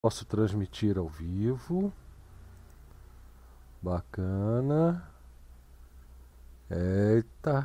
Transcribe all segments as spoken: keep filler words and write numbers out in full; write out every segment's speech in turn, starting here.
Posso transmitir ao vivo. Bacana. Eita.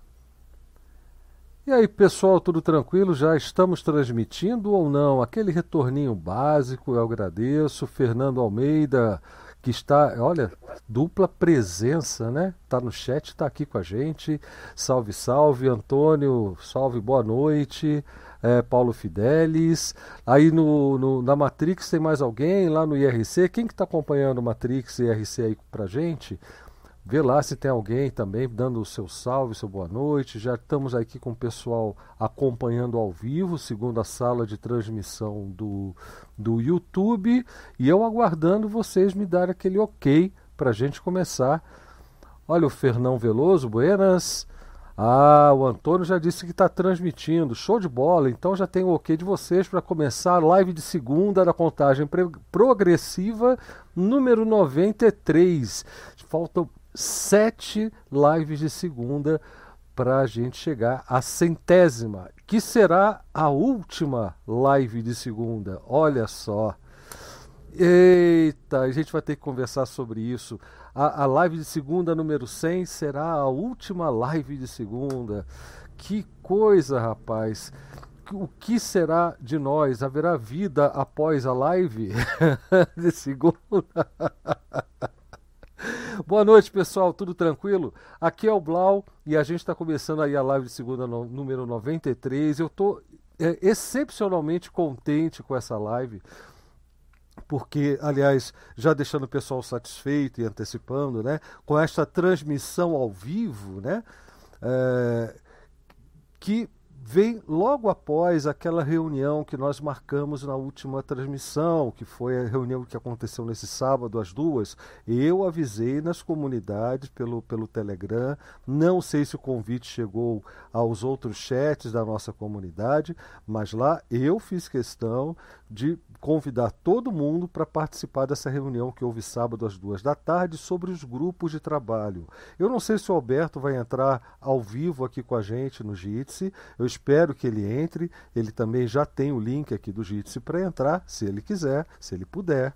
E aí, pessoal, tudo tranquilo? Já estamos transmitindo ou não? Aquele retorninho básico, eu agradeço. Fernando Almeida, que está, olha, dupla presença, né? Tá no chat, tá aqui com a gente. Salve, salve, Antônio, salve, boa noite. É, Paulo Fidelis. Aí no, no- na Matrix tem mais alguém lá no I R C? Quem que está acompanhando Matrix e I R C aí pra gente? Vê lá se tem alguém também dando o seu salve, seu boa noite. Já estamos aqui com o pessoal acompanhando ao vivo, segundo a sala de transmissão do, do YouTube. E eu aguardando vocês me darem aquele ok para a gente começar. Olha o Fernão Veloso, buenas. Ah, o Antônio já disse que está transmitindo. Show de bola. Então já tem o ok de vocês para começar a live de segunda da contagem pre- progressiva número noventa e três. Faltam sete lives de segunda para a gente chegar à centésima, que será a última live de segunda. Olha só. Eita, a gente vai ter que conversar sobre isso. A, a live de segunda, número cem, será a última live de segunda. Que coisa, rapaz. O que será de nós? Haverá vida após a live de segunda? Boa noite, pessoal. Tudo tranquilo? Aqui é o Blau e a gente está começando aí a live de segunda no- número noventa e três. Eu estou excepcionalmente contente com essa live porque, aliás, já deixando o pessoal satisfeito e antecipando, né, com esta transmissão ao vivo, né, é, que vem logo após aquela reunião que nós marcamos na última transmissão, que foi a reunião que aconteceu nesse sábado às duas. Eu avisei nas comunidades pelo, pelo Telegram, não sei se o convite chegou aos outros chats da nossa comunidade, mas lá eu fiz questão de convidar todo mundo para participar dessa reunião que houve sábado às duas da tarde sobre os grupos de trabalho. Eu não sei se o Alberto vai entrar ao vivo aqui com a gente no Jitsi, eu espero que ele entre, ele também já tem o link aqui do Jitsi para entrar, se ele quiser, se ele puder.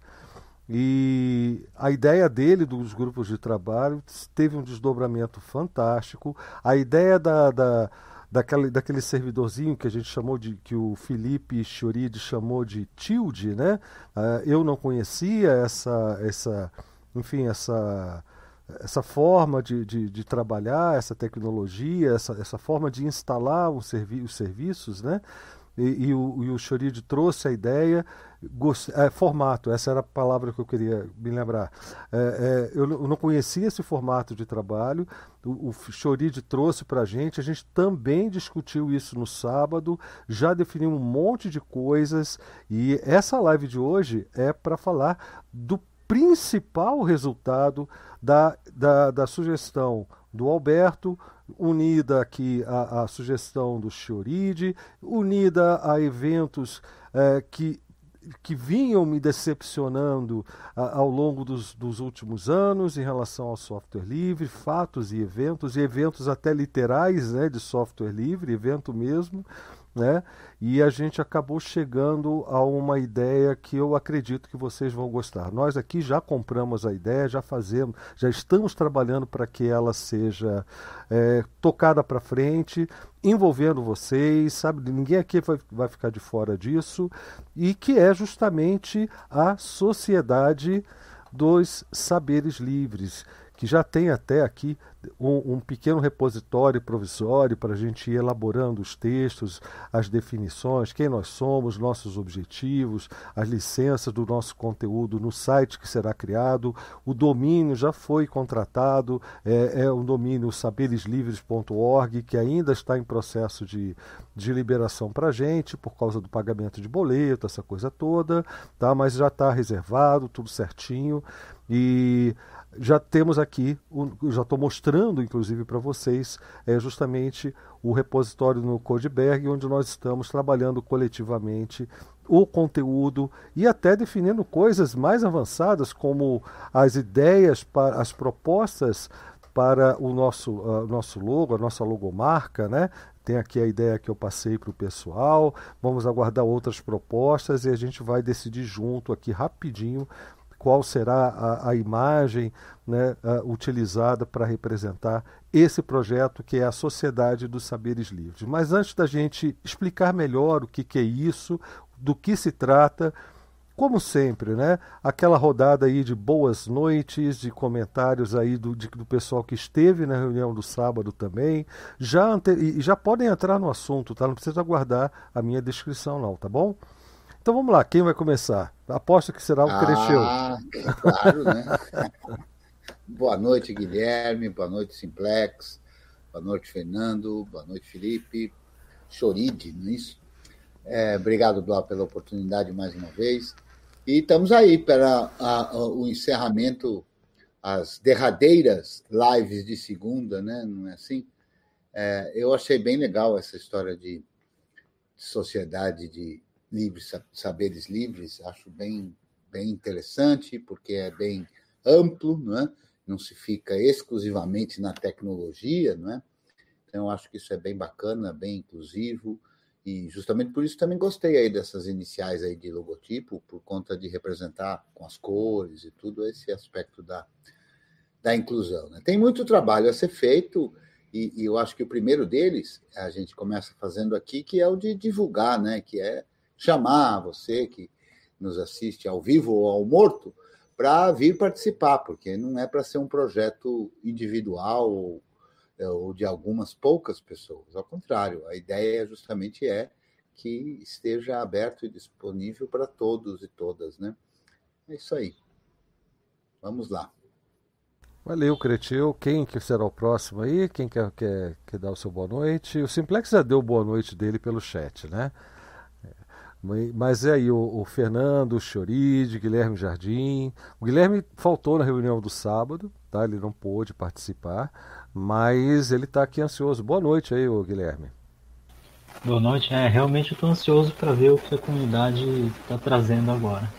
E a ideia dele dos grupos de trabalho teve um desdobramento fantástico. A ideia da, da, daquele, daquele servidorzinho que a gente chamou de, que o Felipe Chioridi chamou de Tilde, né? Ah, eu não conhecia essa, essa, enfim, essa, essa forma de, de, de trabalhar, essa tecnologia, essa, essa forma de instalar um servi os serviços, né? E, e o, e o Choride trouxe a ideia, gost... é, formato, essa era a palavra que eu queria me lembrar. É, é, eu, eu não conhecia esse formato de trabalho, o, o Choride trouxe para a gente, a gente também discutiu isso no sábado, já definiu um monte de coisas, e essa live de hoje é para falar do principal resultado da, da, da sugestão do Alberto, unida aqui à, à sugestão do Chioride, unida a eventos eh, que, que vinham me decepcionando ah, ao longo dos, dos últimos anos em relação ao software livre, fatos e eventos, e eventos até literais, né, de software livre, evento mesmo, né? E a gente acabou chegando a uma ideia que eu acredito que vocês vão gostar. Nós aqui já compramos a ideia, já fazemos, já estamos trabalhando para que ela seja é, tocada para frente, envolvendo vocês, sabe? Ninguém aqui vai, vai ficar de fora disso, e que é justamente a Sociedade dos Saberes Livres, que já tem até aqui um, um pequeno repositório provisório para a gente ir elaborando os textos, as definições, quem nós somos, nossos objetivos, as licenças do nosso conteúdo no site que será criado. O domínio já foi contratado, é, é um domínio saberes livres ponto org, que ainda está em processo de, de liberação para a gente, por causa do pagamento de boleto, essa coisa toda, tá? Mas já está reservado, tudo certinho. E já temos aqui, já estou mostrando inclusive para vocês, é justamente o repositório no Codeberg, onde nós estamos trabalhando coletivamente o conteúdo e até definindo coisas mais avançadas, como as ideias, para as propostas para o nosso, uh, nosso logo, a nossa logomarca, né? tem aqui a ideia que eu passei para o pessoal, vamos aguardar outras propostas e a gente vai decidir junto aqui rapidinho qual será a, a imagem, né, uh, utilizada para representar esse projeto que é a Sociedade dos Saberes Livres. Mas antes da gente explicar melhor o que, que é isso, do que se trata, como sempre, né, aquela rodada aí de boas noites, de comentários aí do, de, do pessoal que esteve na reunião do sábado também, já ante, e já podem entrar no assunto, tá? Não precisa aguardar a minha descrição não, tá bom? Então vamos lá, quem vai começar? Aposto que será o ah, Crecheu. Claro, né? Boa noite, Guilherme, boa noite, Simplex, boa noite, Fernando, boa noite, Felipe, Choride, não é isso? É, obrigado, Blau, pela oportunidade mais uma vez. E estamos aí para a, a, o encerramento, as derradeiras lives de segunda, né? Não é assim? É, eu achei bem legal essa história de, de sociedade de livres, saberes livres, acho bem, bem interessante, porque é bem amplo, não é? Não se fica exclusivamente na tecnologia, não é? Então, eu acho que isso é bem bacana, bem inclusivo, e justamente por isso também gostei aí dessas iniciais aí de logotipo, por conta de representar com as cores e tudo esse aspecto da, da inclusão, né? Tem muito trabalho a ser feito, e, e eu acho que o primeiro deles, a gente começa fazendo aqui, que é o de divulgar, né? Que é chamar você que nos assiste ao vivo ou ao morto para vir participar, porque não é para ser um projeto individual ou, ou de algumas poucas pessoas. Ao contrário, a ideia justamente é que esteja aberto e disponível para todos e todas, né? É isso aí. Vamos lá. Valeu, Cretil. Quem que será o próximo aí? Quem quer, quer, quer dar o seu boa noite? O Simplex já deu boa noite dele pelo chat, né? Mas é aí o, o Fernando, o Choride, Guilherme Jardim. O Guilherme faltou na reunião do sábado, tá? Ele não pôde participar, mas ele está aqui ansioso. Boa noite aí, o Guilherme. Boa noite. É, realmente eu estou ansioso para ver o que a comunidade está trazendo agora.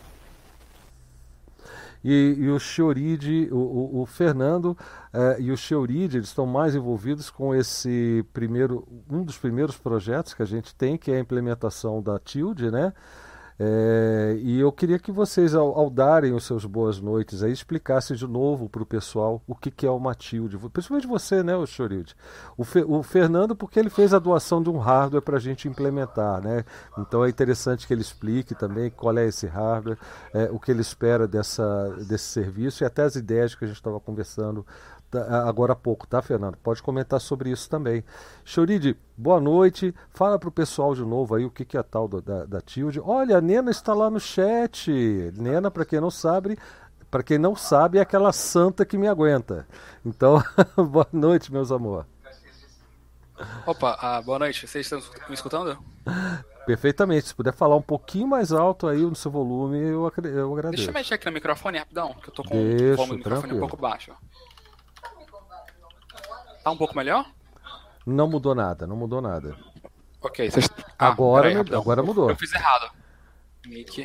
E, e o Choride, o, o, o Fernando eh, e o Choride, eles estão mais envolvidos com esse primeiro, um dos primeiros projetos que a gente tem, que é a implementação da Tilde, né? É, e eu queria que vocês, ao, ao darem os seus boas noites, aí, explicassem de novo para o pessoal o que, que é uma Tilde. Principalmente você, né, o Chorilde? O, Fe, o Fernando, porque ele fez a doação de um hardware para a gente implementar, né? Então é interessante que ele explique também qual é esse hardware, é, o que ele espera dessa, desse serviço e até as ideias que a gente estava conversando agora há pouco, tá, Fernando? Pode comentar sobre isso também. Choride, boa noite. Fala pro pessoal de novo aí o que, que é a tal do, da, da Tilde. Olha, a Nena está lá no chat. Nena, para quem não sabe, para quem não sabe, é aquela santa que me aguenta. Então, boa noite, meus amor. Opa, ah, boa noite. Vocês estão me escutando? Perfeitamente. Se puder falar um pouquinho mais alto aí no seu volume, eu, eu agradeço. Deixa eu mexer aqui no microfone rapidão, que eu tô com Deixa, o volume do microfone tranquilo. Um pouco baixo. Tá um pouco melhor? Não mudou nada, não mudou nada. Ok, vocês... ah, agora, aí, me... agora mudou. Eu fiz errado. Mic.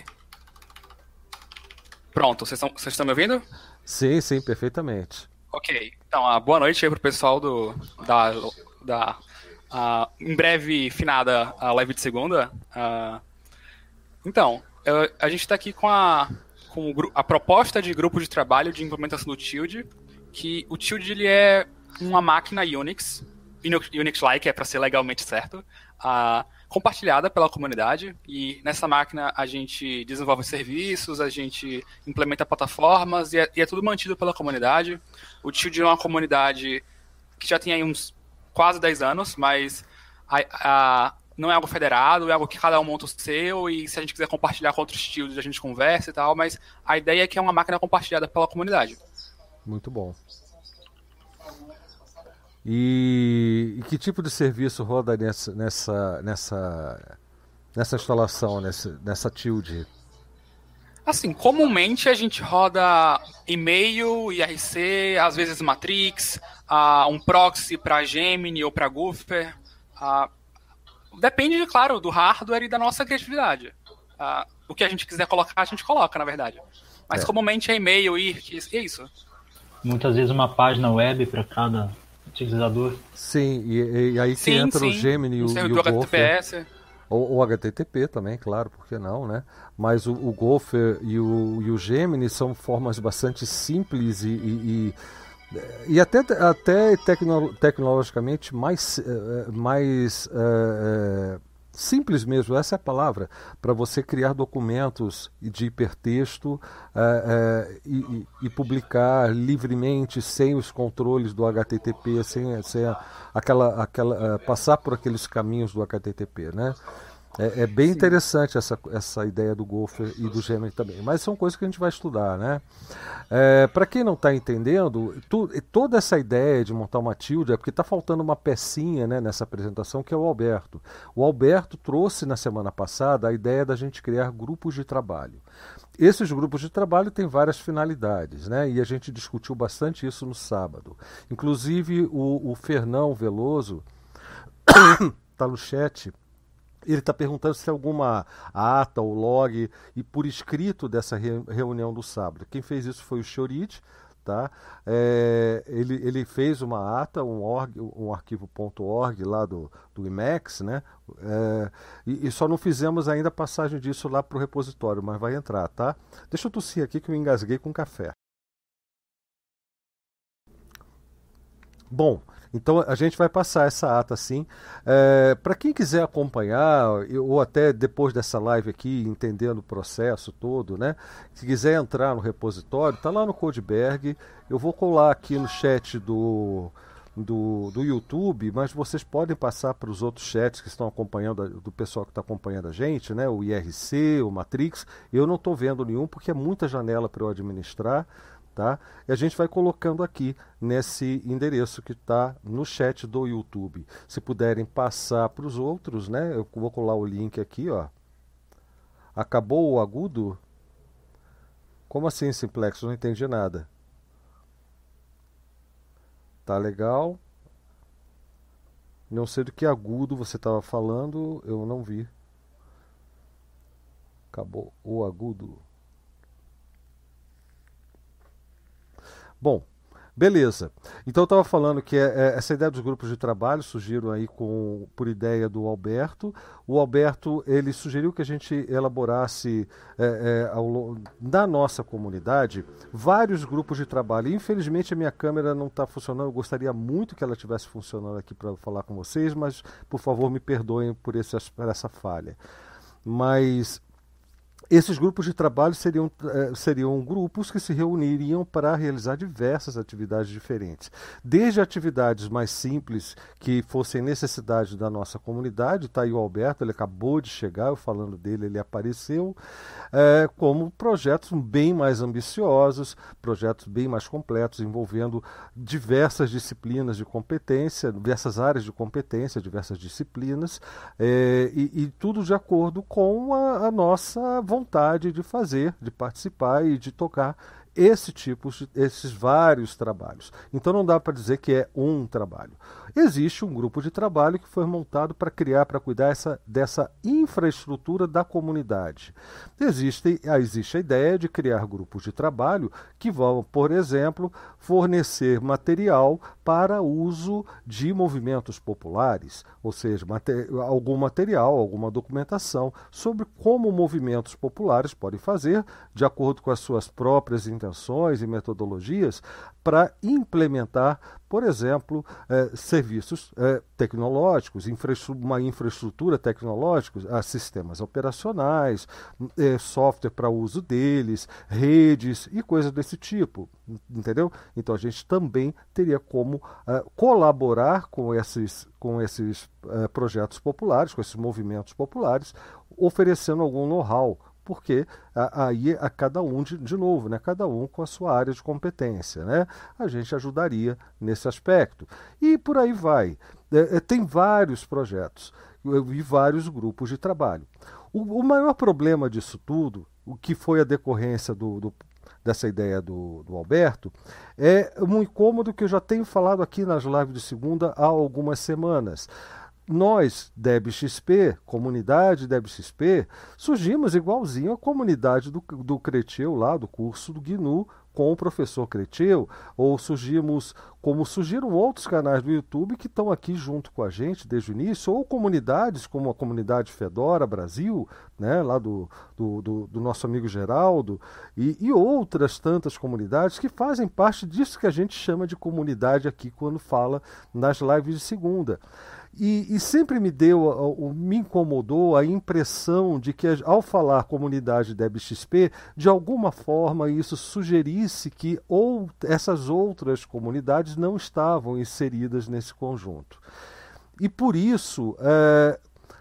Pronto, vocês estão, vocês estão me ouvindo? Sim, sim, perfeitamente. Ok, então, a boa noite aí pro pessoal do, da, da uh, em breve finada a live de segunda. Uh, então, eu, a gente está aqui com, a, com o, a proposta de grupo de trabalho de implementação do Tilde, que o Tilde ele é uma máquina Unix, Unix-like, é para ser legalmente certo, uh, compartilhada pela comunidade, e nessa máquina a gente desenvolve serviços, a gente implementa plataformas, e é, e é tudo mantido pela comunidade. O Tilde é uma comunidade que já tem aí uns quase dez anos, mas a, a, não é algo federado, é algo que cada um monta o seu, e se a gente quiser compartilhar com outros Tildes, a gente conversa e tal, mas a ideia é que é uma máquina compartilhada pela comunidade. Muito bom. E, e que tipo de serviço roda nessa, nessa, nessa, nessa instalação, nessa, nessa Tilde? Assim, comumente a gente roda e-mail, I R C, às vezes Matrix, uh, um proxy para Gemini ou para Gopher. Uh, depende, claro, do hardware e da nossa criatividade. Uh, o que a gente quiser colocar, a gente coloca, na verdade. Mas é. comumente é e-mail, I R C, é isso. Muitas vezes uma página web para cada utilizador. Sim, e, e aí que Sim, entra sim. o Gemini e o, O e o servidor Gopher. H T T P S. Ou, ou H T T P também, claro, por que não, né? Mas o, o Gopher e o, e o Gemini são formas bastante simples e, e, e, e até, até tecno, tecnologicamente mais, mais é, é, simples mesmo, essa é a palavra, para você criar documentos de hipertexto é, é, e, e publicar livremente, sem os controles do H T T P, sem, sem a, aquela, aquela, uh, passar por aqueles caminhos do H T T P, né? É, é bem Sim. interessante essa, essa ideia do Gopher e do Gemini também, mas são coisas que a gente vai estudar, né? É, para quem não está entendendo, tu, toda essa ideia de montar uma tilde é porque está faltando uma pecinha, né, nessa apresentação, que é o Alberto. O Alberto trouxe na semana passada a ideia da gente criar grupos de trabalho. Esses grupos de trabalho têm várias finalidades, né? E a gente discutiu bastante isso no sábado. Inclusive o, o Fernão Veloso está no chat. Ele está perguntando se tem alguma ata ou log e por escrito dessa re reunião do sábado. Quem fez isso foi o Chorid, tá? É, ele, ele fez uma ata, um, org, um arquivo .org lá do, do Emacs, né? É, e, e só não fizemos ainda a passagem disso lá para o repositório, mas vai entrar, tá? Deixa eu tossir aqui que eu engasguei com café. Bom, então a gente vai passar essa ata sim. É, para quem quiser acompanhar, ou até depois dessa live aqui, entendendo o processo todo, né? Se quiser entrar no repositório, tá lá no Codeberg. Eu vou colar aqui no chat do, do, do YouTube, mas vocês podem passar para os outros chats que estão acompanhando, do pessoal que está acompanhando a gente, né? O I R C, o Matrix. Eu não estou vendo nenhum porque é muita janela para eu administrar. Tá? E a gente vai colocando aqui nesse endereço que está no chat do YouTube. Se puderem passar para os outros, né? Eu vou colar o link aqui, ó. Acabou o agudo? Como assim, Simplex? Eu não entendi nada. Tá legal. Não sei do que agudo você estava falando, eu não vi. Acabou o agudo. Bom, beleza. Então eu estava falando que é, é, essa ideia dos grupos de trabalho surgiram aí com, por ideia do Alberto. O Alberto ele sugeriu que a gente elaborasse é, é, ao, na nossa comunidade vários grupos de trabalho. Infelizmente a minha câmera não está funcionando. Eu gostaria muito que ela estivesse funcionando aqui para falar com vocês, mas por favor me perdoem por, esse, por essa falha. Mas esses grupos de trabalho seriam, eh, seriam grupos que se reuniriam para realizar diversas atividades diferentes. Desde atividades mais simples, que fossem necessidade da nossa comunidade, está aí o Alberto, ele acabou de chegar, eu falando dele, ele apareceu, eh, como projetos bem mais ambiciosos, projetos bem mais completos, envolvendo diversas disciplinas de competência, diversas áreas de competência, diversas disciplinas, eh, e, e tudo de acordo com a, a nossa vontade vontade de fazer, de participar e de tocar esse tipo, esses vários trabalhos. Então não dá para dizer que é um trabalho. Existe um grupo de trabalho que foi montado para criar, para cuidar essa, dessa infraestrutura da comunidade. Existe, existe a ideia de criar grupos de trabalho que vão, por exemplo, fornecer material para uso de movimentos populares, ou seja, mater, algum material, alguma documentação sobre como movimentos populares podem fazer, de acordo com as suas próprias intenções e metodologias, para implementar, por exemplo, eh, serviços eh, tecnológicos, infraestru uma infraestrutura tecnológica, ah, sistemas operacionais, eh, software para uso deles, redes e coisas desse tipo, entendeu? Então a gente também teria como eh, colaborar com esses, com esses eh, projetos populares, com esses movimentos populares, oferecendo algum know-how, porque aí a, a cada um, de, de novo, né, cada um com a sua área de competência, né, a gente ajudaria nesse aspecto. E por aí vai. É, é, tem vários projetos e vários grupos de trabalho. O, o maior problema disso tudo, o que foi a decorrência do, do, dessa ideia do, do Alberto, é um incômodo que eu já tenho falado aqui nas lives de segunda há algumas semanas. nós, DebXP, comunidade DebXP, surgimos igualzinho a comunidade do, do Creteu lá, do curso do G N U, com o professor Creteu, ou surgimos como surgiram outros canais do YouTube que estão aqui junto com a gente desde o início, ou comunidades como a comunidade Fedora Brasil, né, lá do, do, do, do nosso amigo Geraldo, e, e outras tantas comunidades que fazem parte disso que a gente chama de comunidade aqui quando fala nas lives de segunda. E, e sempre me deu, me incomodou a impressão de que ao falar comunidade DebXP, de alguma forma isso sugerisse que ou essas outras comunidades não estavam inseridas nesse conjunto. E por isso, é,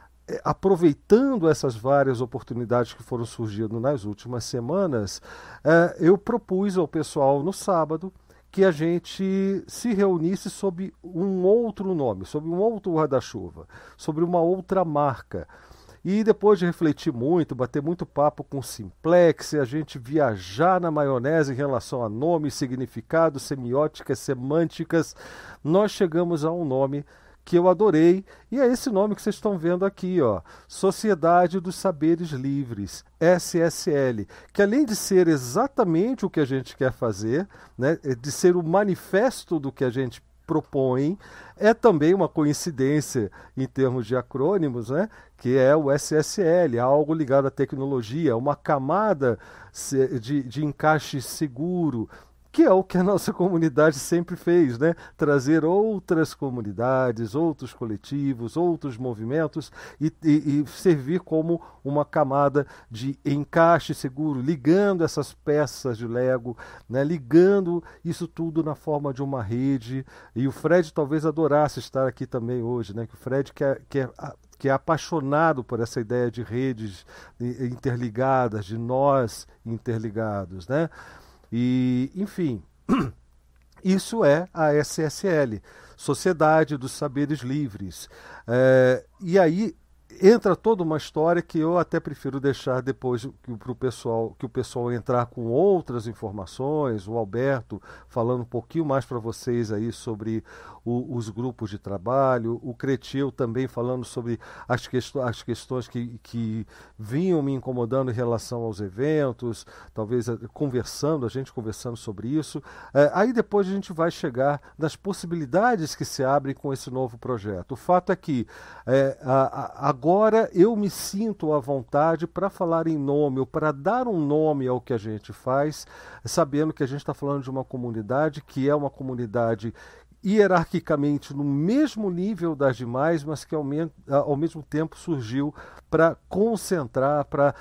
aproveitando essas várias oportunidades que foram surgindo nas últimas semanas, é, eu propus ao pessoal no sábado que a gente se reunisse sob um outro nome, sob um outro guarda-chuva, sobre uma outra marca. E depois de refletir muito, bater muito papo com o Simplex, a gente viajar na maionese em relação a nomes, significados, semióticas, semânticas, nós chegamos a um nome que eu adorei, e é esse nome que vocês estão vendo aqui, ó, Sociedade dos Saberes Livres, S S L, que além de ser exatamente o que a gente quer fazer, né, de ser o manifesto do que a gente propõe, é também uma coincidência em termos de acrônimos, né, que é o S S L, algo ligado à tecnologia, uma camada de, de encaixe seguro, que é o que a nossa comunidade sempre fez, né? Trazer outras comunidades, outros coletivos, outros movimentos e, e, e servir como uma camada de encaixe seguro, ligando essas peças de Lego, né? Ligando isso tudo na forma de uma rede. E o Fred talvez adorasse estar aqui também hoje, né? Que o Fred quer, quer que é apaixonado por essa ideia de redes interligadas, de nós interligados, né? E, enfim, isso é a S S L, Sociedade dos Saberes Livres. É, e aí entra toda uma história que eu até prefiro deixar depois para o pessoal, que o pessoal entrar com outras informações, o Alberto falando um pouquinho mais para vocês aí sobre o, os grupos de trabalho, o Creteu também falando sobre as, quest as questões que, que vinham me incomodando em relação aos eventos, talvez conversando, a gente conversando sobre isso. É, aí depois a gente vai chegar nas possibilidades que se abrem com esse novo projeto. O fato é que é, a, a, agora eu me sinto à vontade para falar em nome, ou para dar um nome ao que a gente faz, sabendo que a gente está falando de uma comunidade que é uma comunidade hierarquicamente no mesmo nível das demais, mas que ao, me ao mesmo tempo surgiu para concentrar, para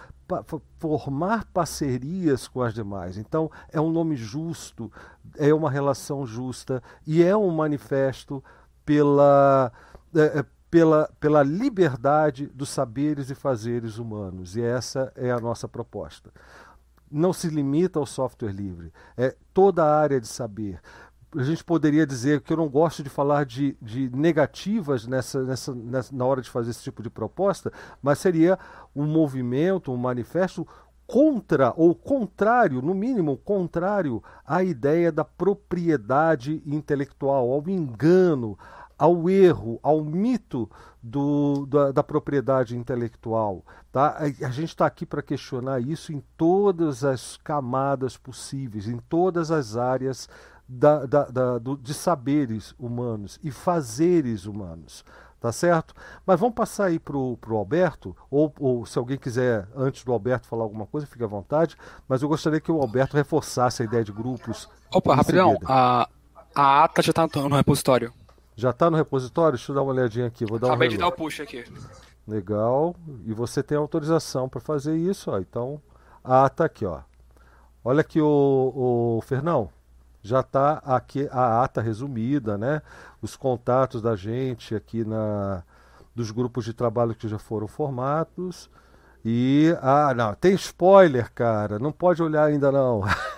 formar parcerias com as demais. Então é um nome justo, é uma relação justa e é um manifesto pela... É, Pela, pela liberdade dos saberes e fazeres humanos. E essa é a nossa proposta. Não se limita ao software livre, é toda a área de saber. A gente poderia dizer que eu não gosto de falar de, de negativas nessa, nessa, nessa, na hora de fazer esse tipo de proposta, mas seria um movimento, um manifesto contra, ou contrário, no mínimo contrário, à ideia da propriedade intelectual, ao engano, ao erro, ao mito do, da, da propriedade intelectual. Tá? A gente está aqui para questionar isso em todas as camadas possíveis, em todas as áreas da, da, da, do, de saberes humanos e fazeres humanos. Tá certo? Mas vamos passar aí para o Alberto, ou, ou se alguém quiser, antes do Alberto falar alguma coisa, fique à vontade, mas eu gostaria que o Alberto reforçasse a ideia de grupos. Opa, rapidão, a, a ata já está no repositório. Já está no repositório? Deixa eu dar uma olhadinha aqui. Vou dar Acabei um de dar o push aqui. Legal. E você tem autorização para fazer isso, ó. Então, a ata aqui, ó. Olha aqui o, o Fernão. Já está aqui a ata resumida, né? Os contatos da gente aqui na, dos grupos de trabalho que já foram formados. E, ah, não, tem spoiler, cara. Não pode olhar ainda, não.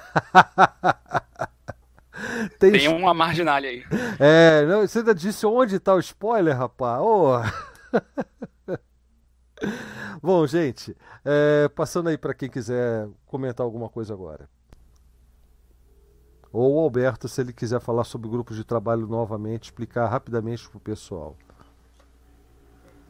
Tem, Tem uma marginalia aí. É, não, você ainda disse onde está o spoiler, rapaz? Oh. Bom, gente, é, passando aí para quem quiser comentar alguma coisa agora. Ou o Alberto, se ele quiser falar sobre grupos de trabalho novamente, explicar rapidamente para o pessoal.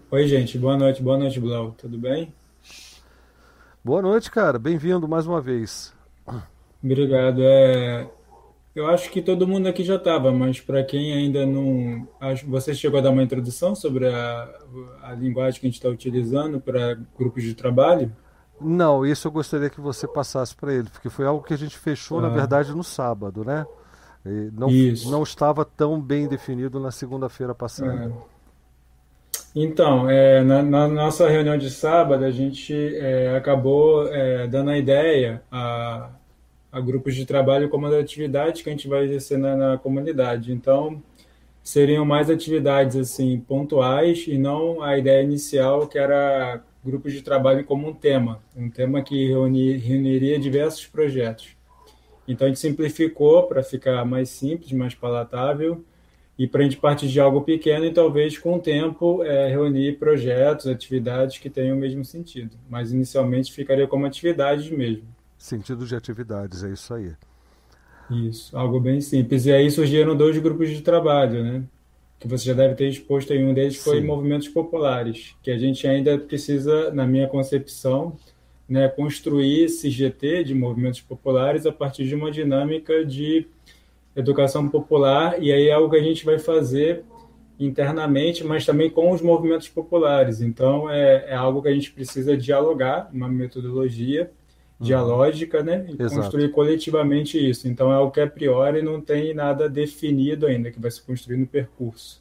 Oi, gente. Boa noite. Boa noite, Blau. Tudo bem? Boa noite, cara. Bem-vindo mais uma vez. Obrigado. É, eu acho que todo mundo aqui já estava, mas para quem ainda não. Acho... Você chegou a dar uma introdução sobre a, a linguagem que a gente está utilizando para grupos de trabalho? Não, isso eu gostaria que você passasse para ele, porque foi algo que a gente fechou, na Ah, verdade, no sábado, né? E não, não isso. estava tão bem definido na segunda-feira passada. É. Então, é, na, na nossa reunião de sábado, a gente é, acabou é, dando a ideia a, a grupos de trabalho como uma atividade que a gente vai exercer na, na comunidade. Então, seriam mais atividades assim pontuais e não a ideia inicial que era grupos de trabalho como um tema, um tema que reuni, reuniria diversos projetos. Então, a gente simplificou para ficar mais simples, mais palatável e para a gente partir de algo pequeno e talvez com o tempo é, reunir projetos, atividades que tenham o mesmo sentido. Mas inicialmente ficaria como atividades mesmo. Sentido de atividades, é isso aí. Isso, algo bem simples. E aí surgiram dois grupos de trabalho, né? Que você já deve ter exposto aí. Um deles foi Sim. movimentos populares, que a gente ainda precisa, na minha concepção, né, construir esse G T de movimentos populares a partir de uma dinâmica de educação popular, e aí é algo que a gente vai fazer internamente, mas também com os movimentos populares. Então, é, é algo que a gente precisa dialogar, uma metodologia Uhum. dialógica, né, e Exato. construir coletivamente isso. Então, é algo que a priori não tem nada definido ainda, que vai se construir no percurso.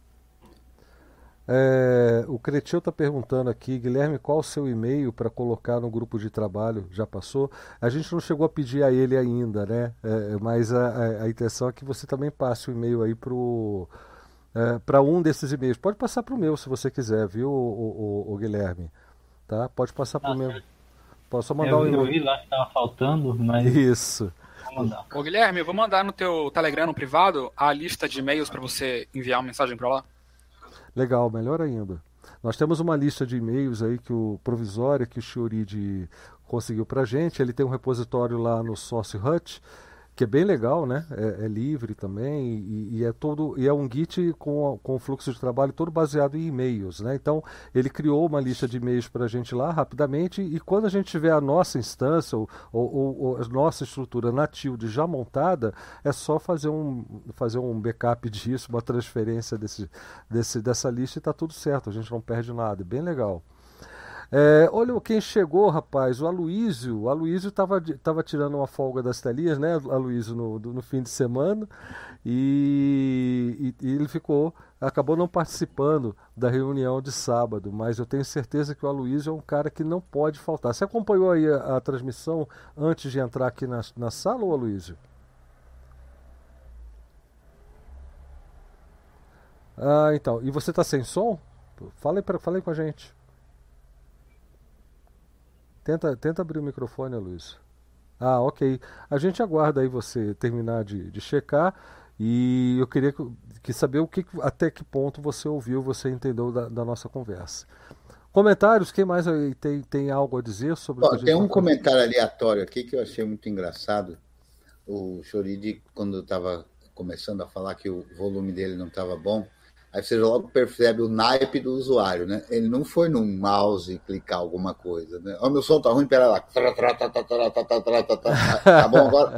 É, o Cretil está perguntando aqui, Guilherme, qual o seu e-mail para colocar no grupo de trabalho? Já passou? A gente não chegou a pedir a ele ainda, né? É, mas a, a, a intenção é que você também passe o e-mail aí para um desses e-mails. Pode passar para o meu se você quiser, viu, o, o, o Guilherme? Tá? Pode passar para o Tá meu. certo. Posso É, mandar Eu, um eu e-mail? vi lá que tava faltando, mas Isso. vou mandar. Ô Guilherme, eu vou mandar no teu Telegram no privado a lista de e-mails para você enviar uma mensagem para lá. Legal, melhor ainda. Nós temos uma lista de e-mails aí que o provisória que o Shioridi conseguiu para gente. Ele tem um repositório lá no Source Hut, que é bem legal, né? É, é livre também e, e é todo e é um Git com, com fluxo de trabalho todo baseado em e-mails, né? Então ele criou uma lista de e-mails para a gente lá rapidamente e quando a gente tiver a nossa instância ou, ou, ou a nossa estrutura na Tilde já montada, é só fazer um fazer um backup disso, uma transferência desse, desse dessa lista e está tudo certo. A gente não perde nada, é bem legal. É, olha quem chegou, rapaz, o Aloísio. O Aloísio estava tava tirando uma folga das telinhas, né, Aloísio, no, no fim de semana, e, e- e ele ficou, acabou não participando da reunião de sábado, mas eu tenho certeza que o Aloísio é um cara que não pode faltar. Você acompanhou aí a, a transmissão antes de entrar aqui na, na sala, ô Aloísio? Ah, então. E você tá sem som? Fala aí, pra, fala aí com a gente. Tenta, tenta abrir o microfone, Aloísio. Ah, ok. A gente aguarda aí você terminar de, de checar e eu queria que, que saber o que, até que ponto você ouviu, você entendeu da, da nossa conversa. Comentários, quem mais aí tem, tem algo a dizer sobre o que Ó, a gente tem está um falando? comentário aleatório aqui que eu achei muito engraçado. O Choridi, quando estava começando a falar que o volume dele não estava bom, aí você logo percebe o naipe do usuário, né? Ele não foi num mouse clicar alguma coisa, né? Ó, oh, meu som tá ruim, pera lá. Tá bom agora?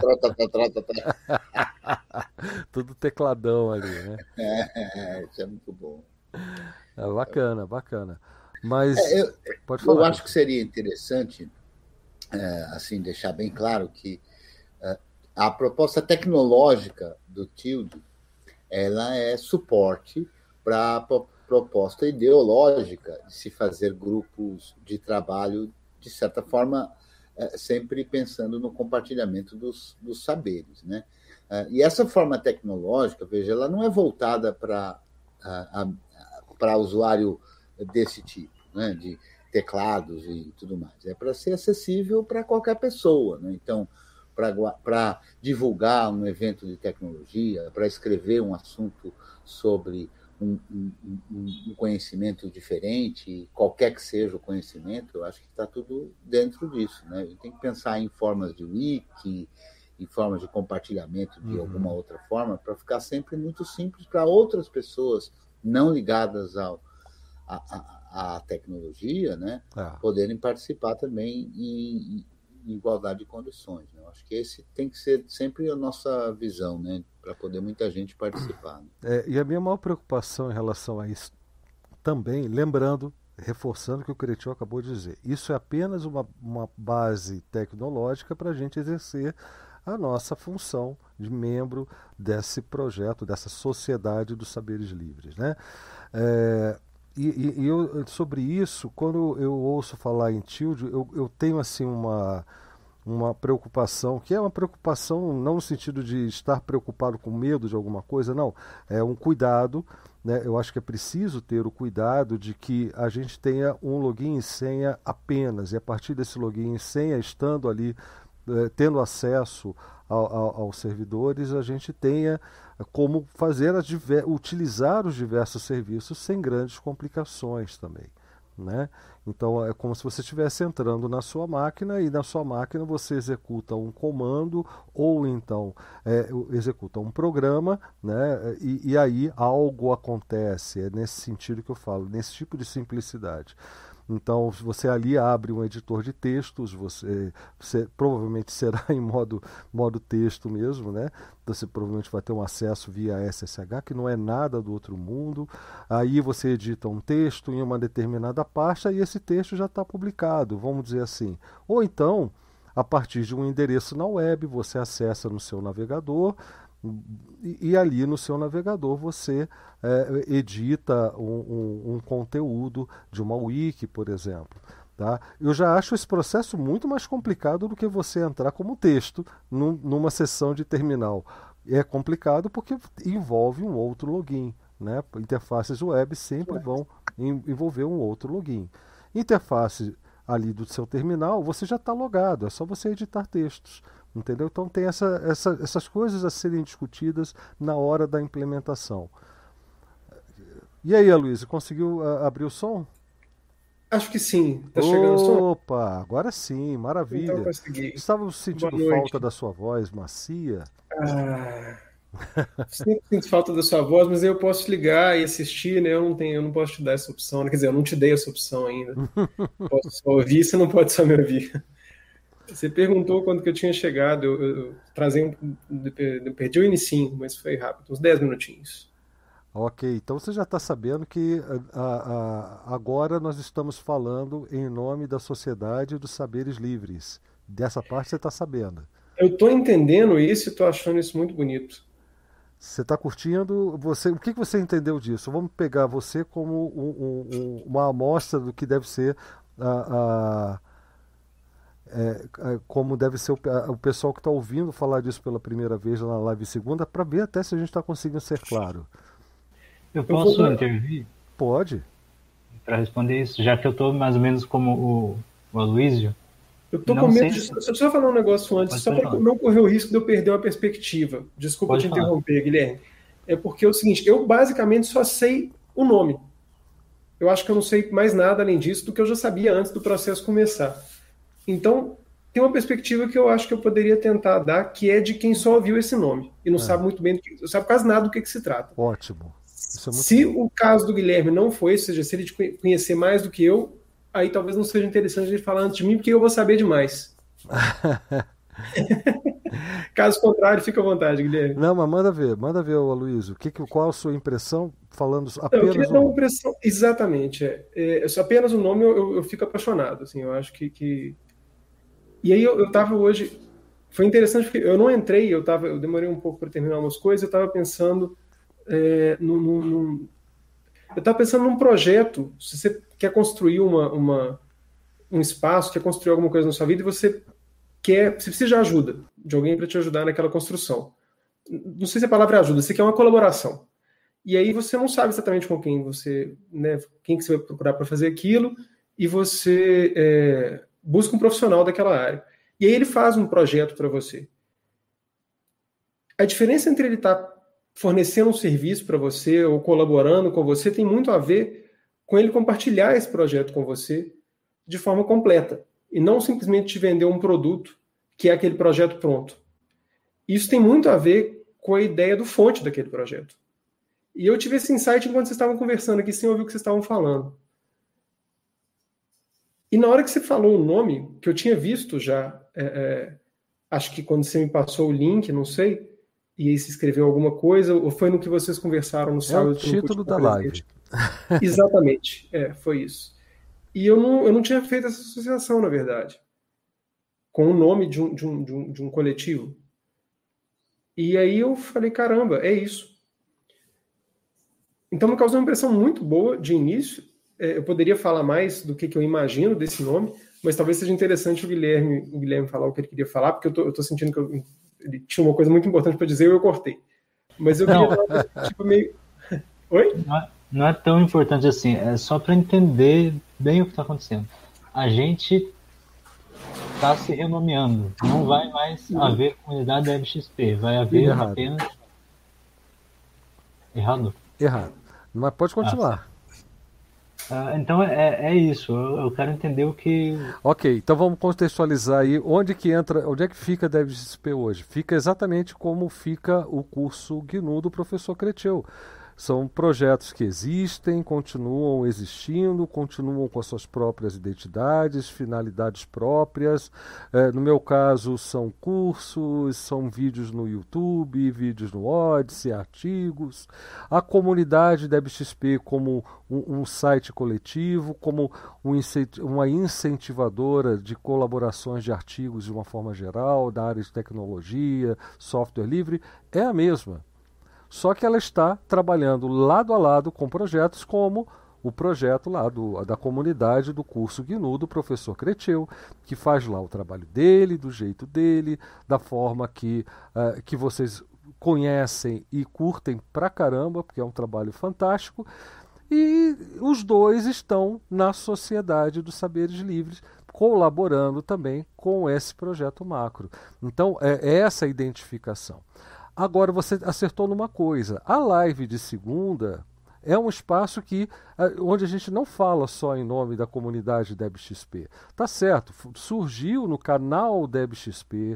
Tudo tecladão ali, né? É, isso é muito bom. É bacana, bacana. Mas, É, eu, pode eu falar, acho que Cristian. seria interessante, é, assim, deixar bem claro que é, a proposta tecnológica do Tilde ela é suporte para a proposta ideológica de se fazer grupos de trabalho, de certa forma, sempre pensando no compartilhamento dos, dos saberes. Né? E essa forma tecnológica, veja, ela não é voltada para para usuário desse tipo, né? De teclados e tudo mais. É para ser acessível para qualquer pessoa. Né? Então, para divulgar um evento de tecnologia, para escrever um assunto sobre um, um, um, conhecimento diferente, qualquer que seja o conhecimento, eu acho que está tudo dentro disso. Né? A gente tem que pensar em formas de wiki, em formas de compartilhamento de uhum. alguma outra forma, para ficar sempre muito simples para outras pessoas não ligadas ao, a, a, a tecnologia, né, É. poderem participar também em, em igualdade de condições. Né? Eu acho que esse tem que ser sempre a nossa visão, né, para poder muita gente participar. Né? É, e a minha maior preocupação em relação a isso também, lembrando, reforçando o que o Cretil acabou de dizer, isso é apenas uma, uma base tecnológica para a gente exercer a nossa função de membro desse projeto, dessa sociedade dos saberes livres, né? É, e, e, e eu, sobre isso, quando eu ouço falar em Tilde, eu, eu tenho assim uma, uma preocupação, que é uma preocupação não no sentido de estar preocupado com medo de alguma coisa, não, é um cuidado, né? Eu acho que é preciso ter o cuidado de que a gente tenha um login e senha apenas, e a partir desse login e senha, estando ali, tendo acesso ao, ao, aos servidores, a gente tenha como fazer as diver, utilizar os diversos serviços sem grandes complicações também, né? Então é como se você estivesse entrando na sua máquina e na sua máquina você executa um comando ou então é, executa um programa, né? E, e aí algo acontece. É nesse sentido que eu falo, nesse tipo de simplicidade. Então, se você ali abre um editor de textos, você, você provavelmente será em modo, modo texto mesmo, né? Você provavelmente vai ter um acesso via S S H, que não é nada do outro mundo. Aí você edita um texto em uma determinada pasta e esse texto já está publicado, vamos dizer assim. Ou então, a partir de um endereço na web, você acessa no seu navegador, E, e ali no seu navegador você é, edita um, um, um conteúdo de uma wiki, por exemplo. Tá? Eu já acho esse processo muito mais complicado do que você entrar como texto num, numa sessão de terminal. É complicado porque envolve um outro login. Né? Interfaces web sempre vão em, envolver um outro login. Interface ali do seu terminal, você já está logado, é só você editar textos. Entendeu? Então tem essa, essa, essas coisas a serem discutidas na hora da implementação. E aí, Aloysio, conseguiu uh, abrir o som? Acho que sim. Tá chegando o som? Opa, agora sim, maravilha. Então consegui. Estava sentindo falta da sua voz macia? Ah, sempre sinto falta da sua voz, mas eu posso ligar e assistir, né? Eu não tenho, eu não posso te dar essa opção. Né? Quer dizer, eu não te dei essa opção ainda. Posso só ouvir, você não pode só me ouvir. Você perguntou quando que eu tinha chegado, eu, eu, eu trazei um, eu perdi o inicinho, mas foi rápido, uns dez minutinhos. Ok, então você já está sabendo que a, a, agora nós estamos falando em nome da Sociedade dos Saberes Livres. Dessa parte você está sabendo. Eu estou entendendo isso e estou achando isso muito bonito. Você está curtindo? Você, o que, que você entendeu disso? Vamos pegar você como um, um, uma amostra do que deve ser a... a É, como deve ser o, o pessoal que está ouvindo falar disso pela primeira vez na live segunda, para ver até se a gente está conseguindo ser claro. Eu posso eu vou... intervir? Pode. Para responder isso, já que eu estou mais ou menos como o, o Aloysio. Eu estou com medo de... Se... Só falar um negócio antes, Pode só para não correr o risco de eu perder uma perspectiva. Desculpa Pode te falar. interromper, Guilherme. É porque é o seguinte, eu basicamente só sei o nome. Eu acho que eu não sei mais nada além disso do que eu já sabia antes do processo começar. Então, tem uma perspectiva que eu acho que eu poderia tentar dar, que é de quem só ouviu esse nome e não é. sabe muito bem, do que, não sabe quase nada do que, que se trata. Ótimo. Isso é muito se bom. O caso do Guilherme não foi, ou seja, se ele conhecer mais do que eu, aí talvez não seja interessante ele falar antes de mim, porque eu vou saber demais. Caso contrário, fica à vontade, Guilherme. Não, mas manda ver, manda ver, Aloysio. Que, que, qual a sua impressão falando apenas não, eu queria o dar nome? uma impressão, exatamente. É, é, apenas o nome eu, eu, eu fico apaixonado. Assim, eu acho que... que... E aí eu, eu tava hoje... Foi interessante porque eu não entrei, eu, tava, eu demorei um pouco para terminar umas coisas, eu estava pensando é, num, num, eu estava pensando num projeto, se você quer construir uma, uma, um espaço, quer construir alguma coisa na sua vida e você quer, você precisa de ajuda, de alguém para te ajudar naquela construção. Não sei se a palavra é ajuda, você quer uma colaboração. E aí você não sabe exatamente com quem você, né, quem que você vai procurar para fazer aquilo e você é, busca um profissional daquela área. E aí ele faz um projeto para você. A diferença entre ele estar fornecendo um serviço para você ou colaborando com você tem muito a ver com ele compartilhar esse projeto com você de forma completa e não simplesmente te vender um produto que é aquele projeto pronto. Isso tem muito a ver com a ideia do fonte daquele projeto. E eu tive esse insight enquanto vocês estavam conversando aqui, sem ouvir o que vocês estavam falando. E na hora que você falou o nome, que eu tinha visto já, é, é, acho que quando você me passou o link, não sei, e aí se escreveu alguma coisa, ou foi no que vocês conversaram no sábado? É o título da live. Exatamente, é, foi isso. E eu não, eu não tinha feito essa associação, na verdade, com o nome de um, de um, de um, de um coletivo. E aí eu falei, caramba, é isso. Então me causou uma impressão muito boa de início. É, eu poderia falar mais do que, que eu imagino desse nome, mas talvez seja interessante o Guilherme, o Guilherme falar o que ele queria falar, porque eu tô, eu tô sentindo que eu, ele tinha uma coisa muito importante para dizer e eu cortei. Mas eu queria falar, tipo, meio... Oi? Não é, não é tão importante assim, é só para entender bem o que está acontecendo. A gente está se renomeando, não vai mais uhum. haver comunidade da L X P, vai haver Errado. apenas... Errado? Errado. Mas pode continuar. Ah, então é, é isso, eu, eu quero entender o que... Ok, então vamos contextualizar aí onde que entra, onde é que fica a D X S P hoje? Fica exatamente como fica o curso G N U do professor Cretil. São projetos que existem, continuam existindo, continuam com as suas próprias identidades, finalidades próprias. É, no meu caso, são cursos, são vídeos no YouTube, vídeos no Odyssey, artigos. A comunidade da D X S P como um, um site coletivo, como um, uma incentivadora de colaborações de artigos de uma forma geral, da área de tecnologia, software livre, é a mesma. Só que ela está trabalhando lado a lado com projetos como o projeto lá do, da comunidade do curso G N U do professor Cretil, que faz lá o trabalho dele, do jeito dele, da forma que, uh, que vocês conhecem e curtem pra caramba, porque é um trabalho fantástico. E os dois estão na Sociedade dos Saberes Livres, colaborando também com esse projeto macro. Então, é essa a identificação. Agora, você acertou numa coisa. A live de segunda é um espaço que, onde a gente não fala só em nome da comunidade D E B X P. Tá certo, surgiu no canal D E B X P,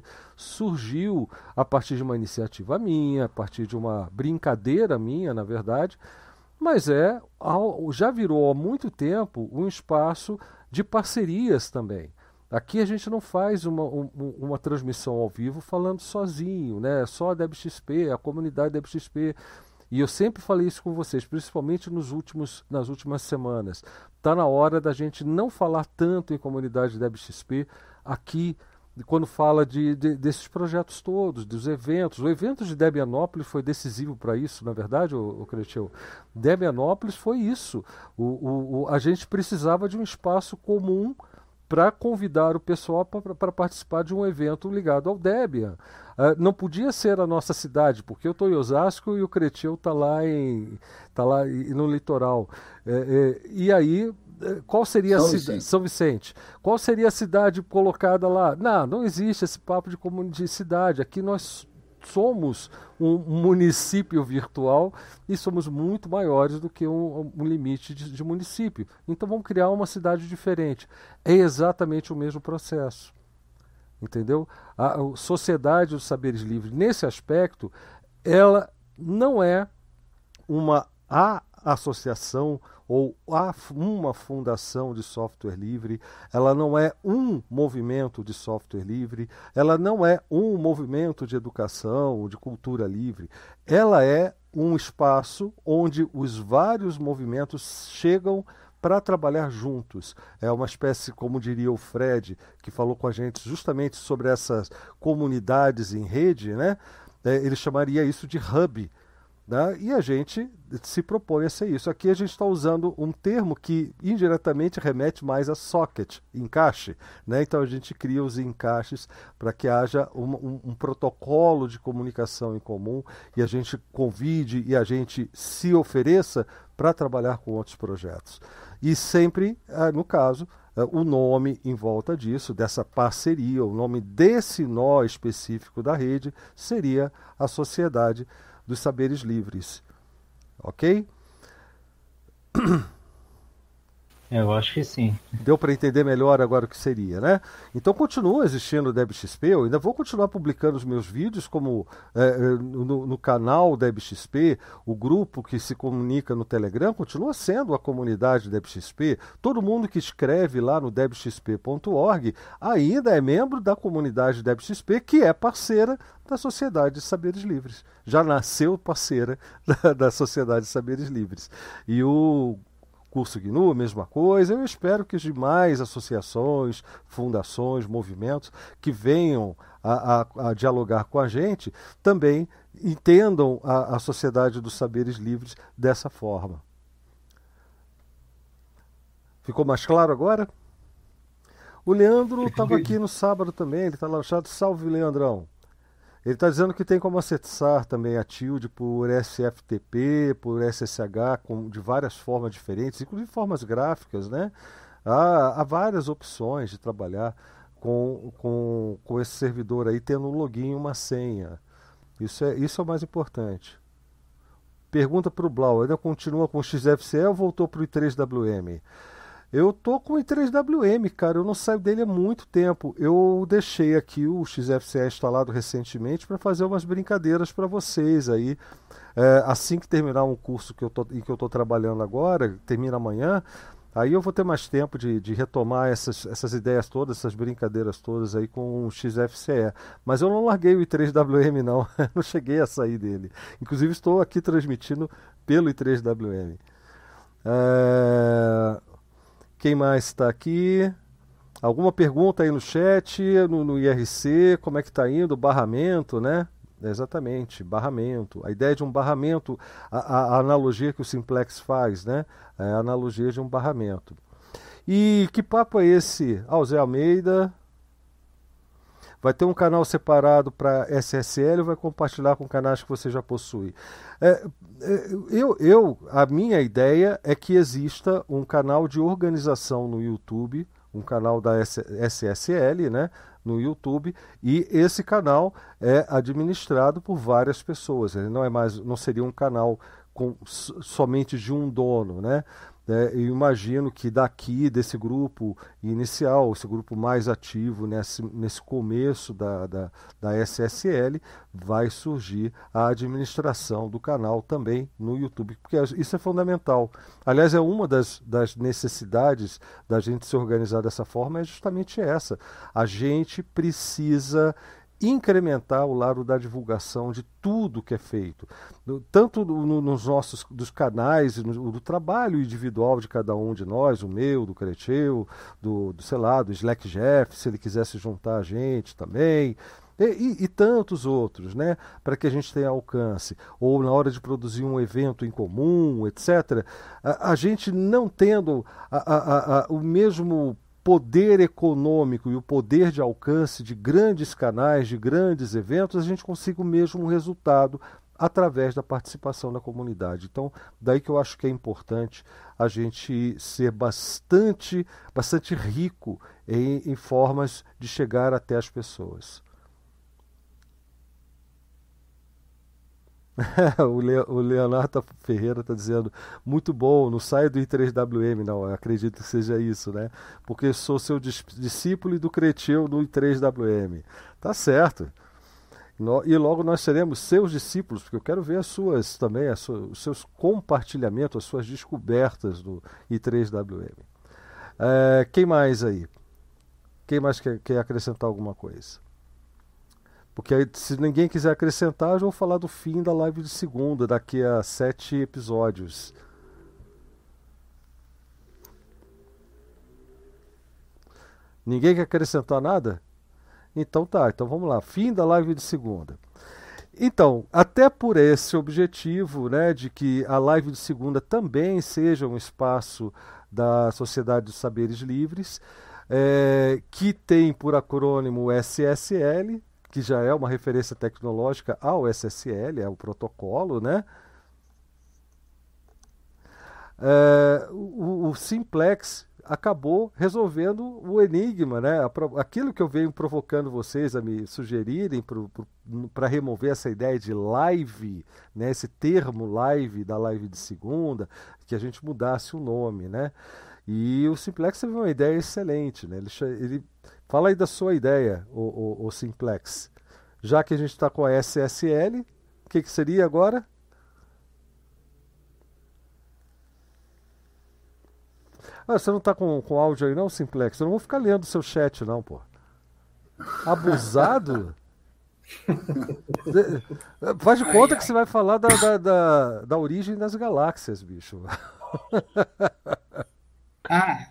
surgiu a partir de uma iniciativa minha, a partir de uma brincadeira minha, na verdade, mas é, já virou há muito tempo um espaço de parcerias também. Aqui a gente não faz uma, um, uma transmissão ao vivo falando sozinho, né? Só a D E B X P, a comunidade D E B X P. E eu sempre falei isso com vocês, principalmente nos últimos, nas últimas semanas. Está na hora da gente não falar tanto em comunidade D E B X P aqui, quando fala de, de, desses projetos todos, dos eventos. O evento de Debianópolis foi decisivo para isso, na verdade, o, o Cretil. Debianópolis foi isso. O, o, o, a gente precisava de um espaço comum para convidar o pessoal para participar de um evento ligado ao Debian. Uh, não podia ser a nossa cidade, porque eu estou em Osasco e o Cretil está lá, em, tá lá no litoral. É, é, e aí, qual seria São a cidade? São Vicente. Qual seria a cidade colocada lá? Não, não existe esse papo de, de cidade. Aqui nós somos um município virtual e somos muito maiores do que um, um limite de, de município. Então vamos criar uma cidade diferente. É exatamente o mesmo processo. Entendeu? A, a Sociedade dos Saberes Livres, nesse aspecto, ela não é uma a associação ou a, uma fundação de software livre, ela não é um movimento de software livre, ela não é um movimento de educação, de cultura livre, ela é um espaço onde os vários movimentos chegam para trabalhar juntos. É uma espécie, como diria o Fred, que falou com a gente justamente sobre essas comunidades em rede, né? É, ele chamaria isso de hub. Né? E a gente se propõe a ser isso. Aqui a gente está usando um termo que indiretamente remete mais a socket, encaixe. Né? Então a gente cria os encaixes para que haja um, um, um protocolo de comunicação em comum e a gente convide e a gente se ofereça para trabalhar com outros projetos. E sempre, no caso, o nome em volta disso, dessa parceria, o nome desse nó específico da rede seria a Sociedade dos Saberes Livres. Ok? É, eu acho que sim. Deu para entender melhor agora o que seria, né? Então continua existindo o DebXP, eu ainda vou continuar publicando os meus vídeos como é, no, no canal DebXP, o grupo que se comunica no Telegram continua sendo a comunidade DebXP. Todo mundo que escreve lá no deb x p ponto org ainda é membro da comunidade DebXP, que é parceira da Sociedade de Saberes Livres. Já nasceu parceira da, da Sociedade de Saberes Livres. E o Curso G N U, mesma coisa. Eu espero que as demais associações, fundações, movimentos que venham a, a, a dialogar com a gente também entendam a, a Sociedade dos Saberes Livres dessa forma. Ficou mais claro agora? O Leandro estava aqui no sábado também, ele está lá no chat. Salve, Leandrão. Ele está dizendo que tem como acessar também a Tilde por S F T P, por S S H, com, de várias formas diferentes, inclusive formas gráficas, né? Há, há várias opções de trabalhar com, com, com esse servidor aí, tendo um login e uma senha. Isso é, isso é o mais importante. Pergunta para o Blau, ainda continua com o X F C E ou voltou para o I três W M? Eu tô com o I três W M, cara, eu não saio dele há muito tempo. Eu deixei aqui o X F C E instalado recentemente para fazer umas brincadeiras para vocês aí. É, assim que terminar um curso que eu tô, em que eu estou trabalhando agora, termina amanhã, aí eu vou ter mais tempo de, de retomar essas, essas ideias todas, essas brincadeiras todas aí com o X F C E. Mas eu não larguei o I três W M não, não cheguei a sair dele. Inclusive estou aqui transmitindo pelo I três W M. É... Quem mais está aqui? Alguma pergunta aí no chat, no, no I R C, como é que está indo? Barramento, né? Exatamente, barramento. A ideia de um barramento, a, a, a analogia que o Simplex faz, né? É a analogia de um barramento. E que papo é esse? Ah, o Zé Almeida vai ter um canal separado para S S L ou vai compartilhar com canais que você já possui? É, eu, eu, a minha ideia é que exista um canal de organização no YouTube, um canal da S S L, né, no YouTube, e esse canal é administrado por várias pessoas. Ele não é mais, não seria um canal com, somente de um dono, né? É, eu imagino que daqui, desse grupo inicial, esse grupo mais ativo nesse, nesse começo da, da, da S S L, vai surgir a administração do canal também no YouTube, porque isso é fundamental. Aliás, é uma das, das necessidades da gente se organizar dessa forma, é justamente essa. A gente precisa incrementar o lado da divulgação de tudo que é feito, tanto no, nos nossos dos canais, no, do trabalho individual de cada um de nós, o meu, do Creteu, do, do sei lá, do Slack Jeff, se ele quisesse juntar a gente também, e, e, e tantos outros, né, para que a gente tenha alcance, ou na hora de produzir um evento em comum, etcétera, a, a gente não tendo a, a, a, o mesmo poder econômico e o poder de alcance de grandes canais, de grandes eventos, a gente consiga o mesmo resultado através da participação da comunidade. Então, daí que eu acho que é importante a gente ser bastante, bastante rico em, em formas de chegar até as pessoas. o, Le, o Leonardo Ferreira está dizendo, muito bom, não saia do I três W M, não, acredito que seja isso, né? Porque sou seu discípulo e do Creteu no I três W M. Tá certo. E logo nós seremos seus discípulos, porque eu quero ver as suas também, as suas, os seus compartilhamentos, as suas descobertas do I três W M. É, quem mais aí? Quem mais quer, quer acrescentar alguma coisa? Porque aí, se ninguém quiser acrescentar, eu vou falar do fim da live de segunda, daqui a sete episódios. Ninguém quer acrescentar nada? Então tá, então vamos lá. Fim da live de segunda. Então, até por esse objetivo, né, de que a live de segunda também seja um espaço da Sociedade dos Saberes Livres, é, que tem por acrônimo S S L, que já é uma referência tecnológica ao S S L, é o protocolo, né? É, o, o Simplex acabou resolvendo o enigma, né? Aquilo que eu venho provocando vocês a me sugerirem para remover essa ideia de live, né? Esse termo live da live de segunda, que a gente mudasse o nome, né? E o Simplex teve uma ideia excelente, né? Ele, ele fala aí da sua ideia, o, o, o Simplex. Já que a gente está com a S S L, o que, que seria agora? Ah, você não está com, com áudio aí não, Simplex? Eu não vou ficar lendo o seu chat não, pô. Abusado? Faz de conta ai, que ai. Você vai falar da, da, da, da origem das galáxias, bicho. Ah.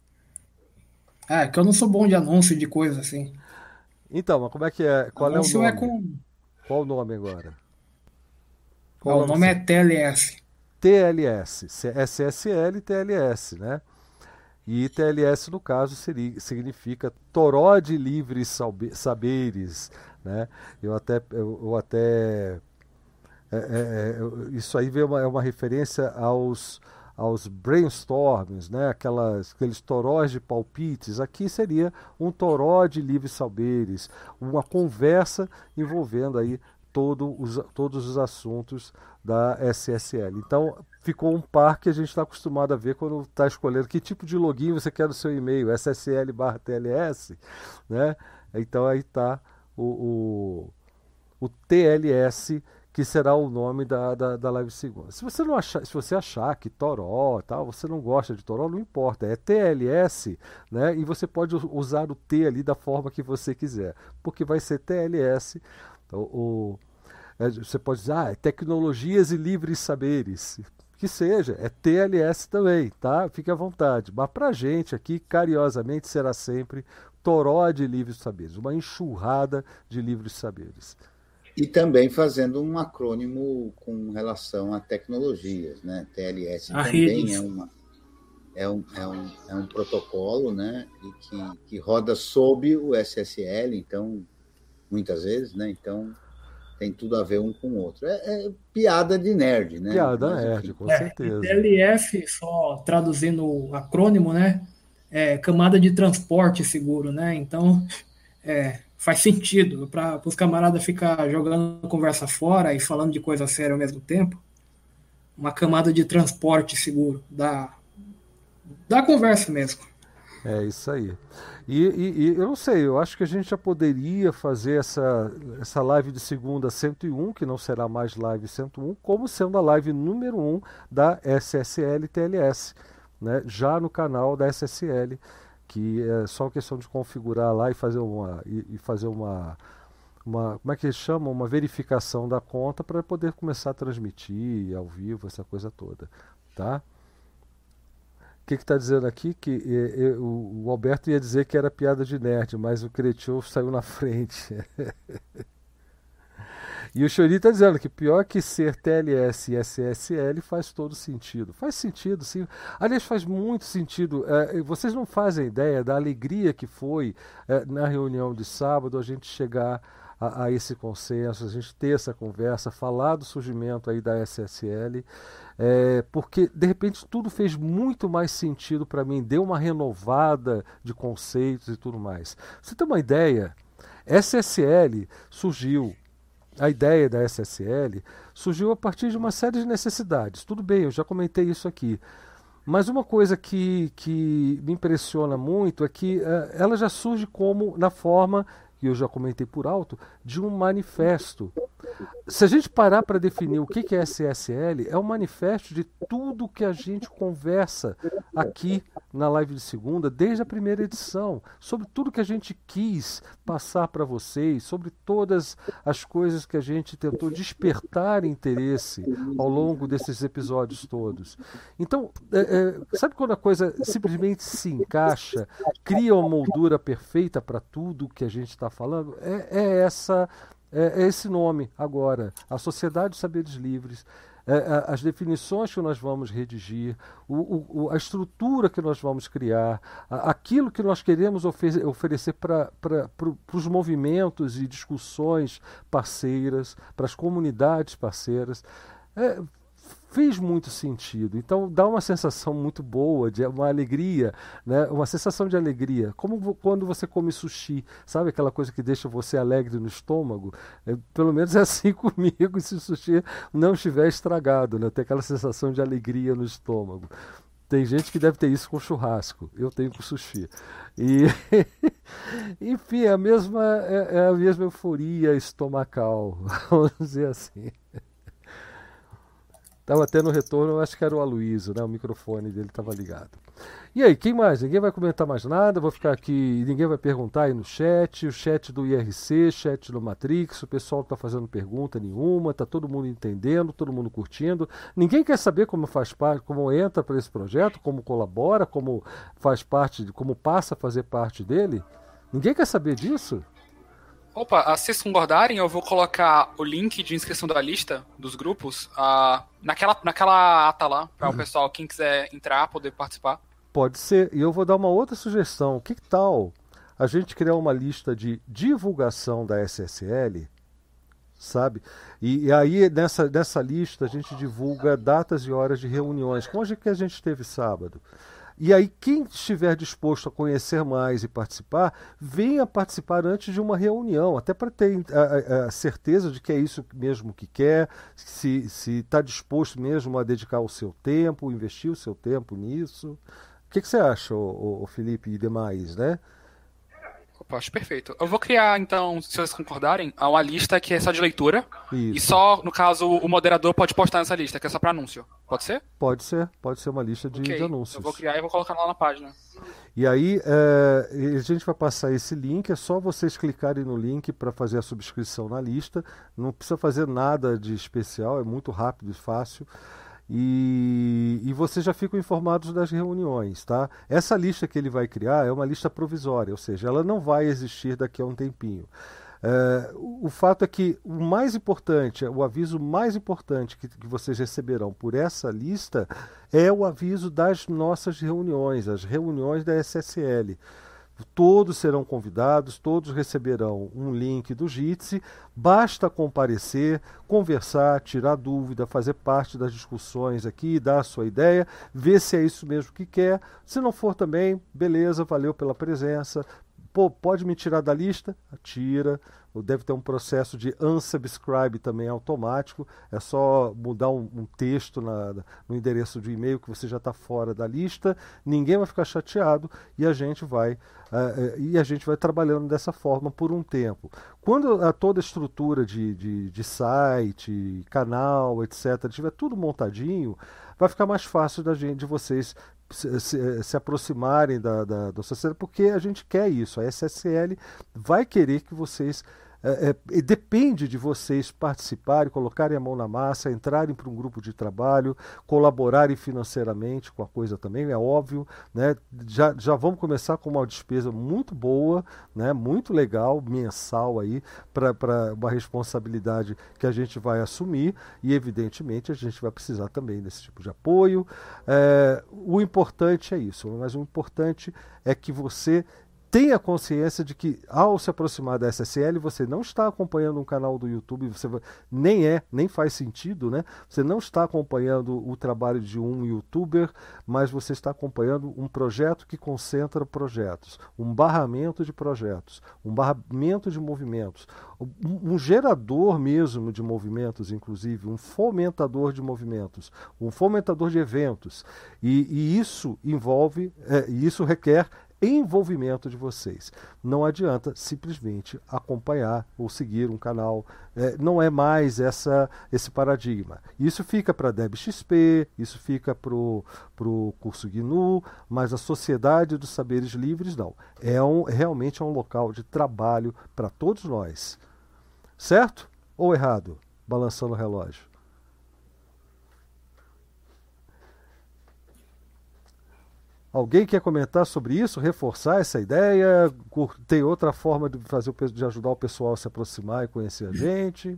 Ah, que eu não sou bom de anúncio de coisa assim. Então, mas como é que é? Qual anúncio é o nome? É com... Qual o nome agora? Qual o nome, nome é T L S. T L S. S S L e T L S, né? E T L S, no caso, seria, significa Toró de Livres Saberes, né? Eu até... Eu, eu até é, é, isso aí é uma, é uma referência aos, aos brainstorms, né? Aquelas, aqueles torós de palpites. Aqui seria um toró de livres saberes, uma conversa envolvendo aí todo os, todos os assuntos da S S L. Então, ficou um par que a gente está acostumado a ver quando está escolhendo que tipo de login você quer no seu e-mail, S S L barra T L S, né? Então aí está o, o, o T L S, que será o nome da, da, da live segunda. Se você não achar, se você achar que Toró, tal, você não gosta de Toró, não importa, é T L S, né? E você pode usar o T ali da forma que você quiser, porque vai ser T L S. Então, o, é, você pode dizer, ah, é tecnologias e livres saberes. Que seja, é T L S também, tá? Fique à vontade. Mas pra gente aqui, carinhosamente, será sempre Toró de livres saberes, uma enxurrada de livres saberes. E também fazendo um acrônimo com relação a tecnologias, né? T L S a também redes. é uma é um, é, um, é um protocolo, né? E que, que roda sob o S S L, então, muitas vezes, né? Então, tem tudo a ver um com o outro. É, é piada de nerd, né? Piada Mas, nerd, com é, certeza. T L F, só traduzindo o acrônimo, né? É camada de transporte seguro, né? Então, é, faz sentido. Para os camaradas ficar jogando conversa fora e falando de coisa séria ao mesmo tempo, uma camada de transporte seguro, da, da conversa mesmo. É isso aí. E, e, e eu não sei, eu acho que a gente já poderia fazer essa, essa live de segunda cento e um, que não será mais live cento e um, como sendo a live número um da S S L T L S, né? Já no canal da S S L, que é só questão de configurar lá e fazer uma, e, e fazer uma, uma, como é que eles chamam? Uma verificação da conta para poder começar a transmitir ao vivo, essa coisa toda, tá? O que está dizendo aqui? Que e, e, o, o Alberto ia dizer que era piada de nerd, mas o Cretiu saiu na frente. E o Chori está dizendo que pior que ser T L S e S S L faz todo sentido. Faz sentido, sim. Aliás, faz muito sentido. É, vocês não fazem ideia da alegria que foi é, na reunião de sábado a gente chegar a, a esse consenso, a gente ter essa conversa, falar do surgimento aí da S S L. É, porque de repente tudo fez muito mais sentido para mim, deu uma renovada de conceitos e tudo mais. Você tem uma ideia? S S L surgiu, a ideia da S S L surgiu a partir de uma série de necessidades. Tudo bem, eu já comentei isso aqui. Mas uma coisa que, que me impressiona muito é que uh, ela já surge como na forma, e eu já comentei por alto, de um manifesto. Se a gente parar para definir o que é S S L, é um manifesto de tudo que a gente conversa aqui na live de segunda, desde a primeira edição, sobre tudo que a gente quis passar para vocês, sobre todas as coisas que a gente tentou despertar interesse ao longo desses episódios todos. Então, é, é, sabe quando a coisa simplesmente se encaixa, cria uma moldura perfeita para tudo que a gente está falando? É, é essa... É esse nome agora, a Sociedade dos Saberes Livres, é, as definições que nós vamos redigir, o, o, a estrutura que nós vamos criar, aquilo que nós queremos ofe- oferecer para pro, os movimentos e discussões parceiras, para as comunidades parceiras. É, fez muito sentido, então dá uma sensação muito boa, de uma alegria, né? Uma sensação de alegria, como quando você come sushi, sabe aquela coisa que deixa você alegre no estômago? É, pelo menos é assim comigo, se o sushi não estiver estragado, né? Tem aquela sensação de alegria no estômago. Tem gente que deve ter isso com churrasco, eu tenho com sushi. E, enfim, é a mesma, é, é a mesma euforia estomacal, vamos dizer assim. Estava tendo retorno, eu acho que era o Aloysio, né? O microfone dele estava ligado. E aí, quem mais? Ninguém vai comentar mais nada, vou ficar aqui, ninguém vai perguntar aí no chat, o chat do I R C, chat do Matrix, o pessoal não está fazendo pergunta nenhuma, está todo mundo entendendo, todo mundo curtindo. Ninguém quer saber como faz parte, como entra para esse projeto, como colabora, como faz parte, como passa a fazer parte dele? Ninguém quer saber disso? Opa, se vocês concordarem, eu vou colocar o link de inscrição da lista dos grupos uh, naquela, naquela ata lá, para o pessoal, quem quiser entrar, poder participar. Pode ser. E eu vou dar uma outra sugestão. Que tal a gente criar uma lista de divulgação da S S L, sabe? E, e aí, nessa, nessa lista, a gente divulga datas e horas de reuniões, como a que a gente teve sábado. E aí, quem estiver disposto a conhecer mais e participar, venha participar antes de uma reunião, até para ter a, a, a certeza de que é isso mesmo que quer, se está disposto mesmo a dedicar o seu tempo, investir o seu tempo nisso. O que, que você acha, ô, ô, Felipe e demais, né? Opa, acho perfeito. Eu vou criar, então, se vocês concordarem, uma lista que é só de leitura. Isso. E só, no caso, o moderador pode postar nessa lista, que é só para anúncio. Pode ser? Pode ser. Pode ser uma lista de, okay. de anúncios. Eu vou criar e vou colocar lá na página. E aí, é, a gente vai passar esse link, é só vocês clicarem no link para fazer a subscrição na lista. Não precisa fazer nada de especial, é muito rápido e fácil. E, e vocês já ficam informados das reuniões, tá? Essa lista que ele vai criar é uma lista provisória, ou seja, ela não vai existir daqui a um tempinho. É, o, o fato é que o mais importante, o aviso mais importante que, que vocês receberão por essa lista é o aviso das nossas reuniões, as reuniões da S S L. Todos serão convidados, todos receberão um link do Jitsi, basta comparecer, conversar, tirar dúvida, fazer parte das discussões aqui, dar a sua ideia, ver se é isso mesmo que quer. Se não for também, beleza, valeu pela presença. Pô, pode me tirar da lista? Tira. Deve ter um processo de unsubscribe também automático. É só mudar um, um texto na, no endereço de e-mail que você já está fora da lista. Ninguém vai ficar chateado e a gente vai uh, e a gente vai trabalhando dessa forma por um tempo. Quando a, toda a estrutura de, de, de site, canal, etcétera, tiver tudo montadinho, vai ficar mais fácil da gente, de vocês Se, se, se aproximarem da, da, da sociedade, porque a gente quer isso. A S S L vai querer que vocês, é, é, depende de vocês participarem, colocarem a mão na massa, entrarem para um grupo de trabalho, colaborarem financeiramente com a coisa também, é óbvio, né? Já, já vamos começar com uma despesa muito boa, né? Muito legal, mensal aí, para uma responsabilidade que a gente vai assumir e, evidentemente, a gente vai precisar também desse tipo de apoio. É, o importante é isso, mas o importante é que você tenha consciência de que, ao se aproximar da S S L, você não está acompanhando um canal do YouTube, você vai, nem é, nem faz sentido, né? Você não está acompanhando o trabalho de um youtuber, mas você está acompanhando um projeto que concentra projetos, um barramento de projetos, um barramento de movimentos, um, um gerador mesmo de movimentos, inclusive, um fomentador de movimentos, um fomentador de eventos. E, e isso envolve, é, isso requer envolvimento de vocês. Não adianta simplesmente acompanhar ou seguir um canal. É, não é mais essa, esse paradigma. Isso fica para a D E B X P, isso fica para o curso G N U, mas a Sociedade dos Saberes Livres não. É um, realmente é um local de trabalho para todos nós. Certo? Ou errado? Balançando o relógio. Alguém quer comentar sobre isso, reforçar essa ideia? Tem outra forma de, fazer, de ajudar o pessoal a se aproximar e conhecer a gente?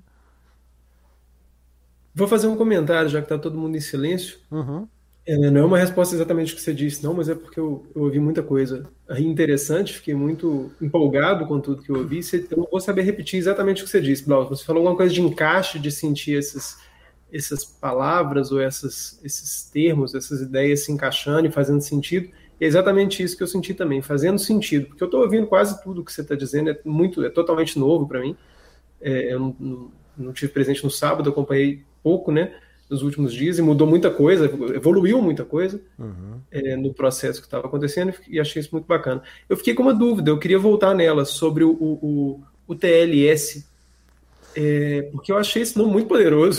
Vou fazer um comentário, já que está todo mundo em silêncio. Uhum. É, não é uma resposta exatamente o que você disse, não, mas é porque eu, eu ouvi muita coisa interessante, fiquei muito empolgado com tudo que eu ouvi. Eu não vou saber repetir exatamente o que você disse, Blau. Você falou alguma coisa de encaixe, de sentir esses... essas palavras ou essas, esses termos, essas ideias se encaixando e fazendo sentido, é exatamente isso que eu senti também, fazendo sentido, porque eu estou ouvindo quase tudo que você está dizendo, é, muito, é totalmente novo para mim, é, eu não, não, não tive presente no sábado, acompanhei pouco, né, nos últimos dias e mudou muita coisa, evoluiu muita coisa Uhum. é, no processo que estava acontecendo e achei isso muito bacana. Eu fiquei com uma dúvida, eu queria voltar nela sobre o, o, o T L S, é, porque eu achei esse nome muito poderoso.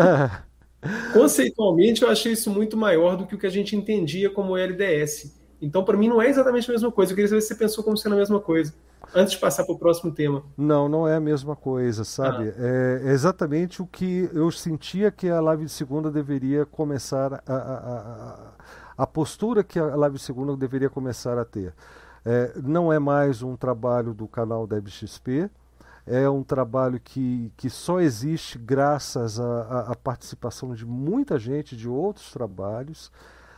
Conceitualmente, eu achei isso muito maior do que o que a gente entendia como L D S. Então, para mim, não é exatamente a mesma coisa. Eu queria saber se você pensou como sendo a mesma coisa, antes de passar para o próximo tema. Não, não é a mesma coisa, sabe? É, é exatamente o que eu sentia que a live de segunda deveria começar a, a, a, a postura que a live de segunda deveria começar a ter. É, não é mais um trabalho do canal da W X P, é um trabalho que, que só existe graças à participação de muita gente de outros trabalhos.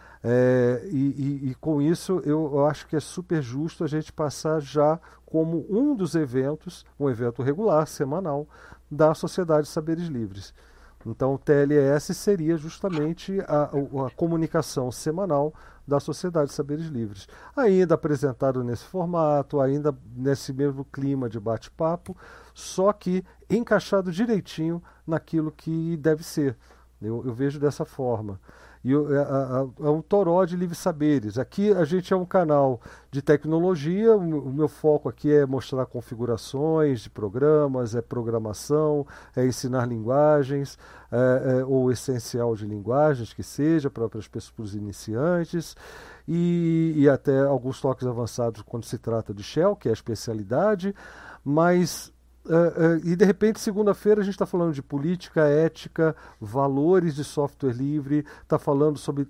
É, e, e, e com isso eu, eu acho que é super justo a gente passar já como um dos eventos, um evento regular, semanal, da Sociedade de Saberes Livres. Então o T L S seria justamente a, a comunicação semanal da Sociedade de Saberes Livres. Ainda apresentado nesse formato, ainda nesse mesmo clima de bate-papo, só que encaixado direitinho naquilo que deve ser. Eu, eu vejo dessa forma. E eu, é, é, é um toró de livres saberes. Aqui a gente é um canal de tecnologia, o meu, o meu foco aqui é mostrar configurações de programas, é programação, é ensinar linguagens, é, é, ou essencial de linguagens, que seja, para as pessoas, para os iniciantes, e, e até alguns toques avançados quando se trata de Shell, que é a especialidade, mas... Uh, uh, e de repente, segunda-feira, a gente está falando de política, ética, valores de software livre, está falando sobre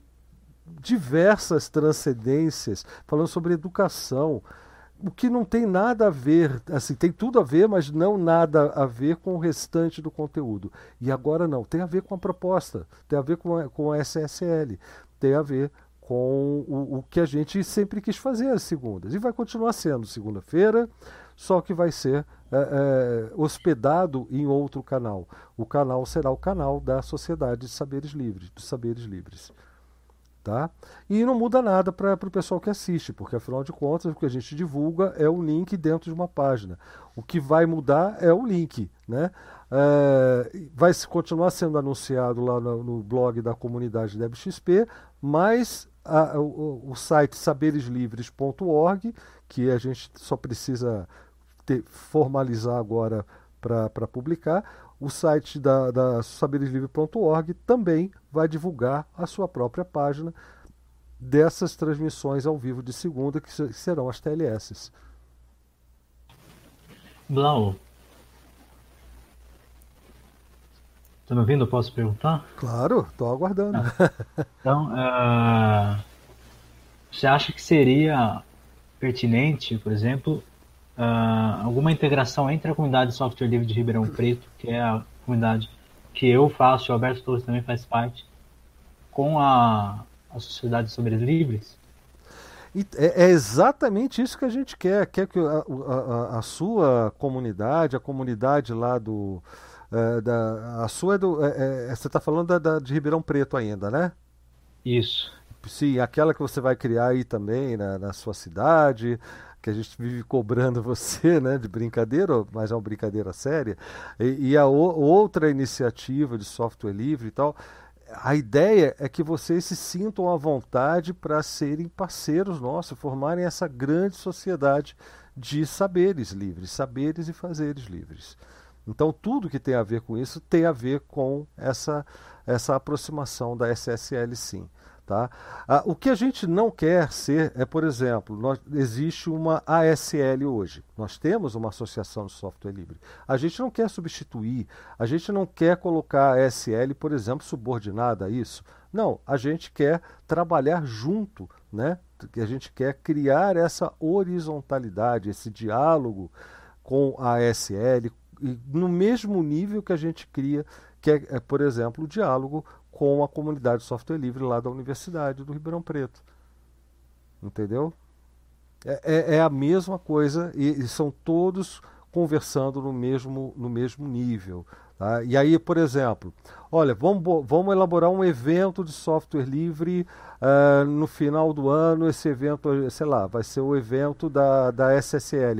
diversas transcendências, falando sobre educação, o que não tem nada a ver, assim, tem tudo a ver, mas não nada a ver com o restante do conteúdo. E agora não, tem a ver com a proposta, tem a ver com a, com a S S L, tem a ver com o, o que a gente sempre quis fazer às segundas. E vai continuar sendo segunda-feira, só que vai ser é, é, hospedado em outro canal. O canal será o canal da Sociedade de Saberes Livres, dos Saberes Livres. Tá? E não muda nada para o pessoal que assiste, porque afinal de contas o que a gente divulga é o link dentro de uma página. O que vai mudar é o link, né? É, vai continuar sendo anunciado lá no, no blog da comunidade da W X P, mas a, o, o site saberes livres ponto org, que a gente só precisa ter, formalizar agora para publicar, o site da, da saberes livres ponto org também vai divulgar a sua própria página dessas transmissões ao vivo de segunda, que serão as T L S. Blau, tá me ouvindo? Eu posso perguntar? Claro, estou aguardando. Ah, então, uh, você acha que seria pertinente, por exemplo, uh, alguma integração entre a comunidade de software livre de Ribeirão Preto, que é a comunidade que eu faço, o Alberto Torres também faz parte, com a, a Sociedade de Saberes Livres? É, é exatamente isso que a gente quer. Quer que a, a, a sua comunidade, a comunidade lá do... É, da, a sua é do... É, é, você está falando da, da, de Ribeirão Preto ainda, né? Isso. Sim, aquela que você vai criar aí também na, na sua cidade, que a gente vive cobrando você, né, de brincadeira, mas é uma brincadeira séria. E, e a o, outra iniciativa de software livre e tal... A ideia é que vocês se sintam à vontade para serem parceiros nossos, formarem essa grande sociedade de saberes livres, saberes e fazeres livres. Então, tudo que tem a ver com isso tem a ver com essa, essa aproximação da S S L, sim. Tá? Ah, o que a gente não quer ser é, por exemplo, nós, existe uma A S L hoje. Nós temos uma associação de software livre. A gente não quer substituir, a gente não quer colocar a A S L, por exemplo, subordinada a isso. Não, a gente quer trabalhar junto, né? A gente quer criar essa horizontalidade, esse diálogo com a A S L, no mesmo nível que a gente cria, que é, é por exemplo, o diálogo com a comunidade de software livre lá da Universidade do Ribeirão Preto. Entendeu? É, é, é a mesma coisa e, e são todos conversando no mesmo, no mesmo nível. Tá? E aí, por exemplo, olha, vamos, vamos elaborar um evento de software livre uh, no final do ano. Esse evento, sei lá, vai ser o evento da, da S S L.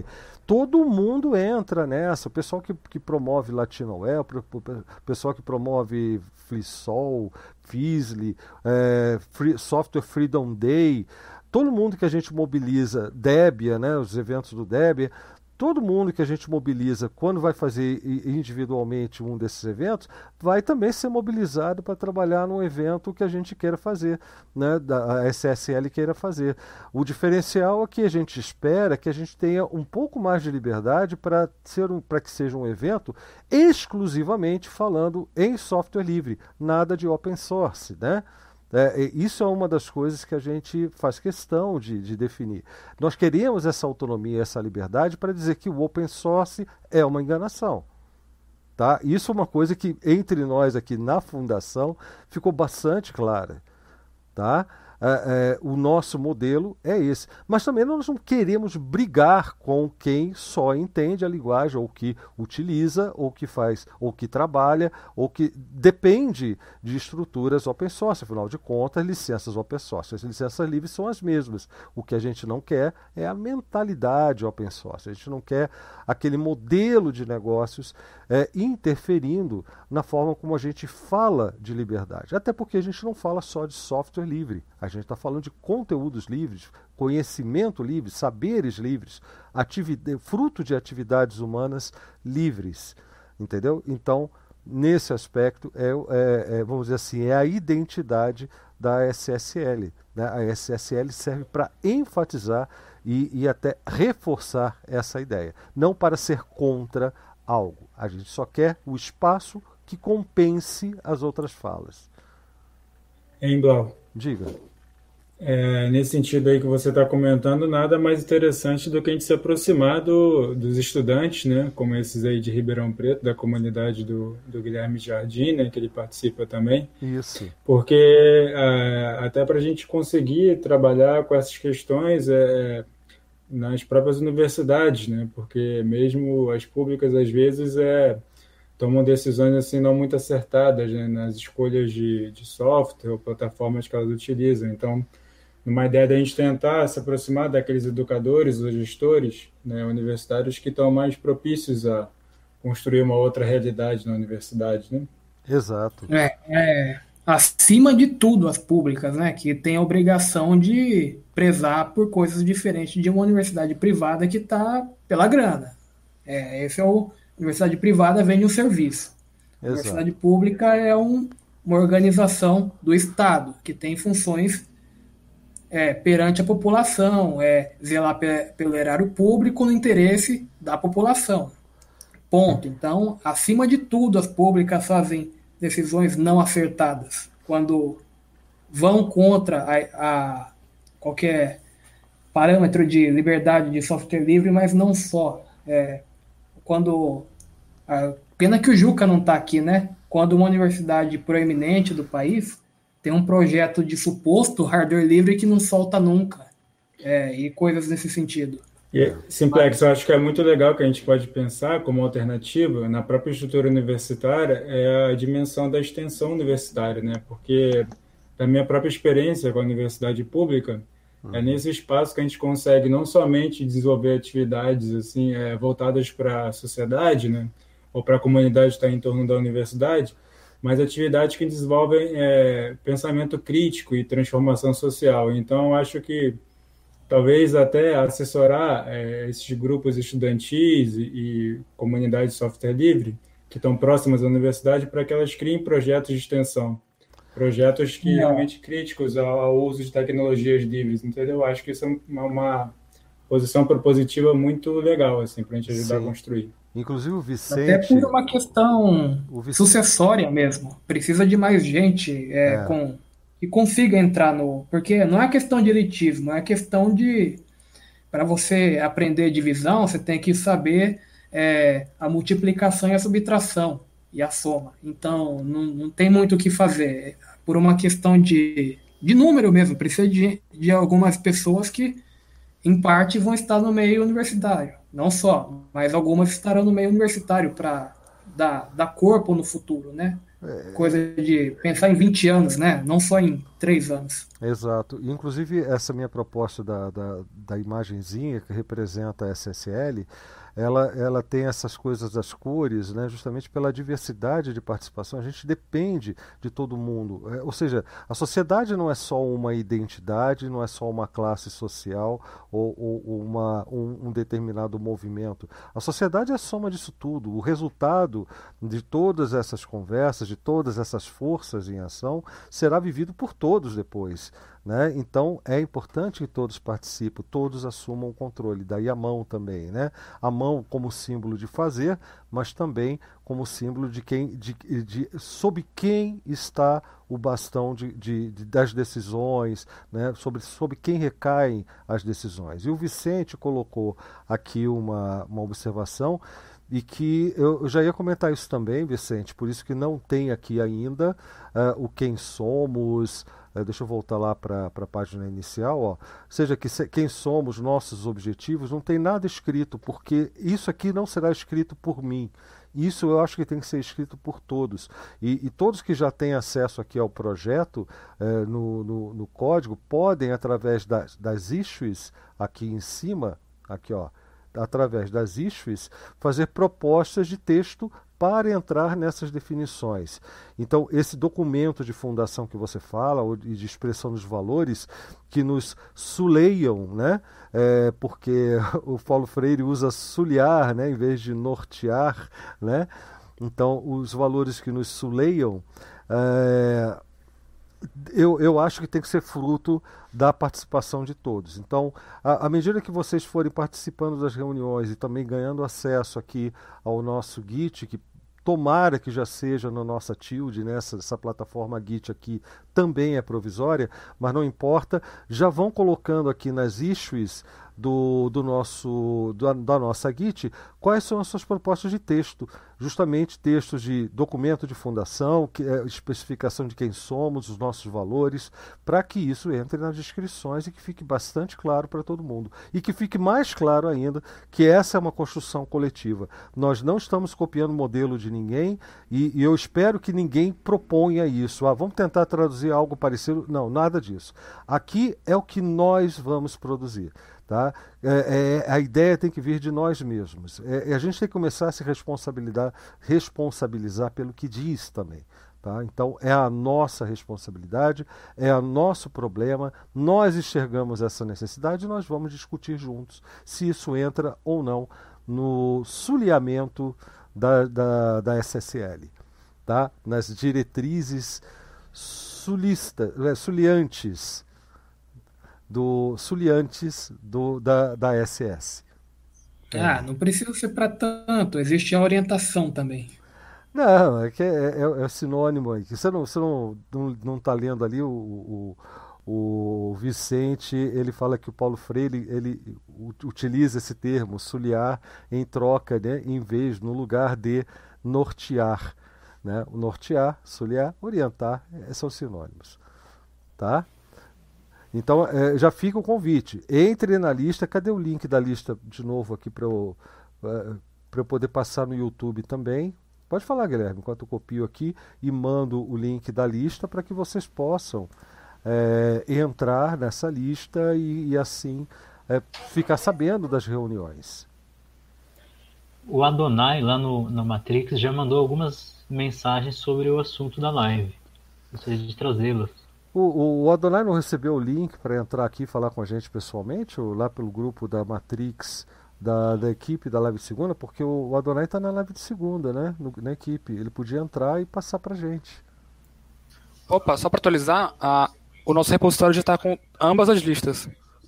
todo mundo entra nessa. O pessoal que, que promove Latinowell, o pessoal que promove FreeSol, Fizzly, é, Free, Software Freedom Day, todo mundo que a gente mobiliza, Debian, né, os eventos do Debian, todo mundo que a gente mobiliza quando vai fazer individualmente um desses eventos, vai também ser mobilizado para trabalhar num evento que a gente queira fazer, né, da S S L queira fazer. O diferencial é que a gente espera que a gente tenha um pouco mais de liberdade para ser um, para que seja um evento exclusivamente falando em software livre, nada de open source, né? É, isso é uma das coisas que a gente faz questão de, de definir. Nós queremos essa autonomia, essa liberdade para dizer que o open source é uma enganação. Tá? Isso é uma coisa que entre nós aqui na Fundação ficou bastante clara. Tá? É, é, o nosso modelo é esse. Mas também nós não queremos brigar com quem só entende a linguagem, ou que utiliza, ou que faz, ou que trabalha, ou que depende de estruturas open source. Afinal de contas, licenças open source, as licenças livres são as mesmas. O que a gente não quer é a mentalidade open source. A gente não quer aquele modelo de negócios é, interferindo na forma como a gente fala de liberdade. Até porque a gente não fala só de software livre. A gente está falando de conteúdos livres, conhecimento livre, saberes livres, fruto de atividades humanas livres, entendeu? Então, nesse aspecto, é, é, é, vamos dizer assim, é a identidade da S S L. Né? A S S L serve para enfatizar e, e até reforçar essa ideia, não para ser contra algo. A gente só quer o espaço que compense as outras falas. Hein, Blau? Diga. É, nesse sentido aí que você está comentando, nada mais interessante do que a gente se aproximar do, dos estudantes, né, como esses aí de Ribeirão Preto, da comunidade do, do Guilherme Jardim, né, que ele participa também. Isso. Porque é, até para a gente conseguir trabalhar com essas questões é, nas próprias universidades, né, porque mesmo as públicas, às vezes, é, tomam decisões assim, não muito acertadas, né, nas escolhas de, de software ou plataformas que elas utilizam. Então, numa ideia de a gente tentar se aproximar daqueles educadores ou gestores, né, universitários que estão mais propícios a construir uma outra realidade na universidade, né? Exato. É, é, acima de tudo, as públicas, né, que têm a obrigação de prezar por coisas diferentes de uma universidade privada que está pela grana. É, esse é o a universidade privada vende um serviço. A Exato. Universidade pública é um, uma organização do Estado que tem funções É, perante a população, é zelar pe- pelo erário público no interesse da população. Ponto. Então, acima de tudo, as públicas fazem decisões não acertadas quando vão contra a, a qualquer parâmetro de liberdade de software livre, mas não só. É, quando a, pena que o Juca não está aqui, né? Quando uma universidade proeminente do país tem um projeto de suposto hardware livre que não solta nunca, é, e coisas nesse sentido. E, Simplex, eu acho que é muito legal que a gente pode pensar como alternativa na própria estrutura universitária é a dimensão da extensão universitária, né? Porque da minha própria experiência com a universidade pública, uhum. é nesse espaço que a gente consegue não somente desenvolver atividades assim é, voltadas para a sociedade, né? Ou para a comunidade que está em torno da universidade, mas atividades que desenvolvem é, pensamento crítico e transformação social. Então, eu acho que talvez até assessorar é, esses grupos estudantis e, e comunidades de software livre que estão próximas à universidade para que elas criem projetos de extensão, projetos que Não. realmente críticos ao, ao uso de tecnologias livres, entendeu? Eu acho que isso é uma, uma posição propositiva muito legal assim, para a gente ajudar Sim. a construir. Inclusive o Vicente... Até por uma questão Vicente... sucessória mesmo. Precisa de mais gente é, é. Com, que consiga entrar no... Porque não é questão de elitismo, é questão de... Para você aprender divisão, você tem que saber é, a multiplicação e a subtração e a soma. Então, não, não tem muito o que fazer. Por uma questão de, de número mesmo. Precisa de, de algumas pessoas que, em parte, vão estar no meio universitário. Não só, mas algumas estarão no meio universitário para dar, dar corpo no futuro, né? coisa de pensar em vinte anos, né? Não só em três anos. Exato. Inclusive, essa minha proposta da, da, da imagenzinha que representa a S S L, ela, ela tem essas coisas das cores, né, justamente pela diversidade de participação. A gente depende de todo mundo. É, ou seja, a sociedade não é só uma identidade, não é só uma classe social ou, ou uma, um, um determinado movimento. A sociedade é a soma disso tudo. O resultado de todas essas conversas, de todas essas forças em ação, será vivido por todos depois. Né? Então é importante que todos participem, todos assumam o controle, daí a mão também, né? A mão como símbolo de fazer, mas também como símbolo de quem, de, de, sob quem está o bastão de, de, de, das decisões, né? sobre, sobre quem recaem as decisões. E o Vicente colocou aqui uma, uma observação, e que eu, eu já ia comentar isso também, Vicente, por isso que não tem aqui ainda uh, o quem somos. Uh, deixa eu voltar lá para a página inicial. Ó. Ou seja, que se, quem somos, nossos objetivos, não tem nada escrito, porque isso aqui não será escrito por mim. Isso eu acho que tem que ser escrito por todos. E, e todos que já têm acesso aqui ao projeto, uh, no, no, no código, podem, através das, das issues aqui em cima, aqui ó, através das issues, fazer propostas de texto para entrar nessas definições. Então, esse documento de fundação que você fala, ou de expressão dos valores, que nos suleiam, né? É, porque o Paulo Freire usa sulhar, né? Em vez de nortear, né? Então, os valores que nos suleiam, é, Eu, eu acho que tem que ser fruto da participação de todos. Então, à, à medida que vocês forem participando das reuniões e também ganhando acesso aqui ao nosso Git, que tomara que já seja na nossa Tilde, né? essa, essa plataforma Git aqui também é provisória, mas não importa, já vão colocando aqui nas issues do, do nosso, do, da nossa Git quais são as suas propostas de texto, justamente textos de documento de fundação, que é especificação de quem somos, os nossos valores, para que isso entre nas descrições e que fique bastante claro para todo mundo. E que fique mais claro ainda que essa é uma construção coletiva. Nós não estamos copiando o modelo de ninguém e, e eu espero que ninguém proponha isso. Ah, vamos tentar traduzir algo parecido. Não, nada disso. Aqui é o que nós vamos produzir. Tá? É, é, a ideia tem que vir de nós mesmos. É, a gente tem que começar a se responsabilizar, responsabilizar pelo que diz também. Tá? Então é a nossa responsabilidade, é o nosso problema, nós enxergamos essa necessidade e nós vamos discutir juntos se isso entra ou não no sulhamento da, da, da S S L, tá? Nas diretrizes sulista, suliantes do suliantes do, da, da S S. Ah, não precisa ser para tanto, existe a orientação também. Não, é que é, é, é sinônimo aí. Você não está não, não, não tá lendo ali o, o, o Vicente, ele fala que o Paulo Freire ele, ele utiliza esse termo, sulhar, em troca, né, em vez, no lugar de nortear. Né? O nortear, sulhar, orientar, são sinônimos. Tá? Então, é, já fica o convite. Entre na lista. Cadê o link da lista de novo aqui para eu, é, para eu poder passar no YouTube também? Pode falar, Guilherme, enquanto eu copio aqui e mando o link da lista para que vocês possam é, entrar nessa lista e, e assim é, ficar sabendo das reuniões. O Adonai, lá no, no Matrix, já mandou algumas mensagens sobre o assunto da live. Gostaria de trazê-las. O, o Adonai não recebeu o link para entrar aqui e falar com a gente pessoalmente, ou lá pelo grupo da Matrix, da, da equipe da live de segunda, porque o, o Adonai está na live de segunda, né? No, na equipe. Ele podia entrar e passar para a gente. Opa, só para atualizar, a, o nosso repositório já está com ambas as listas.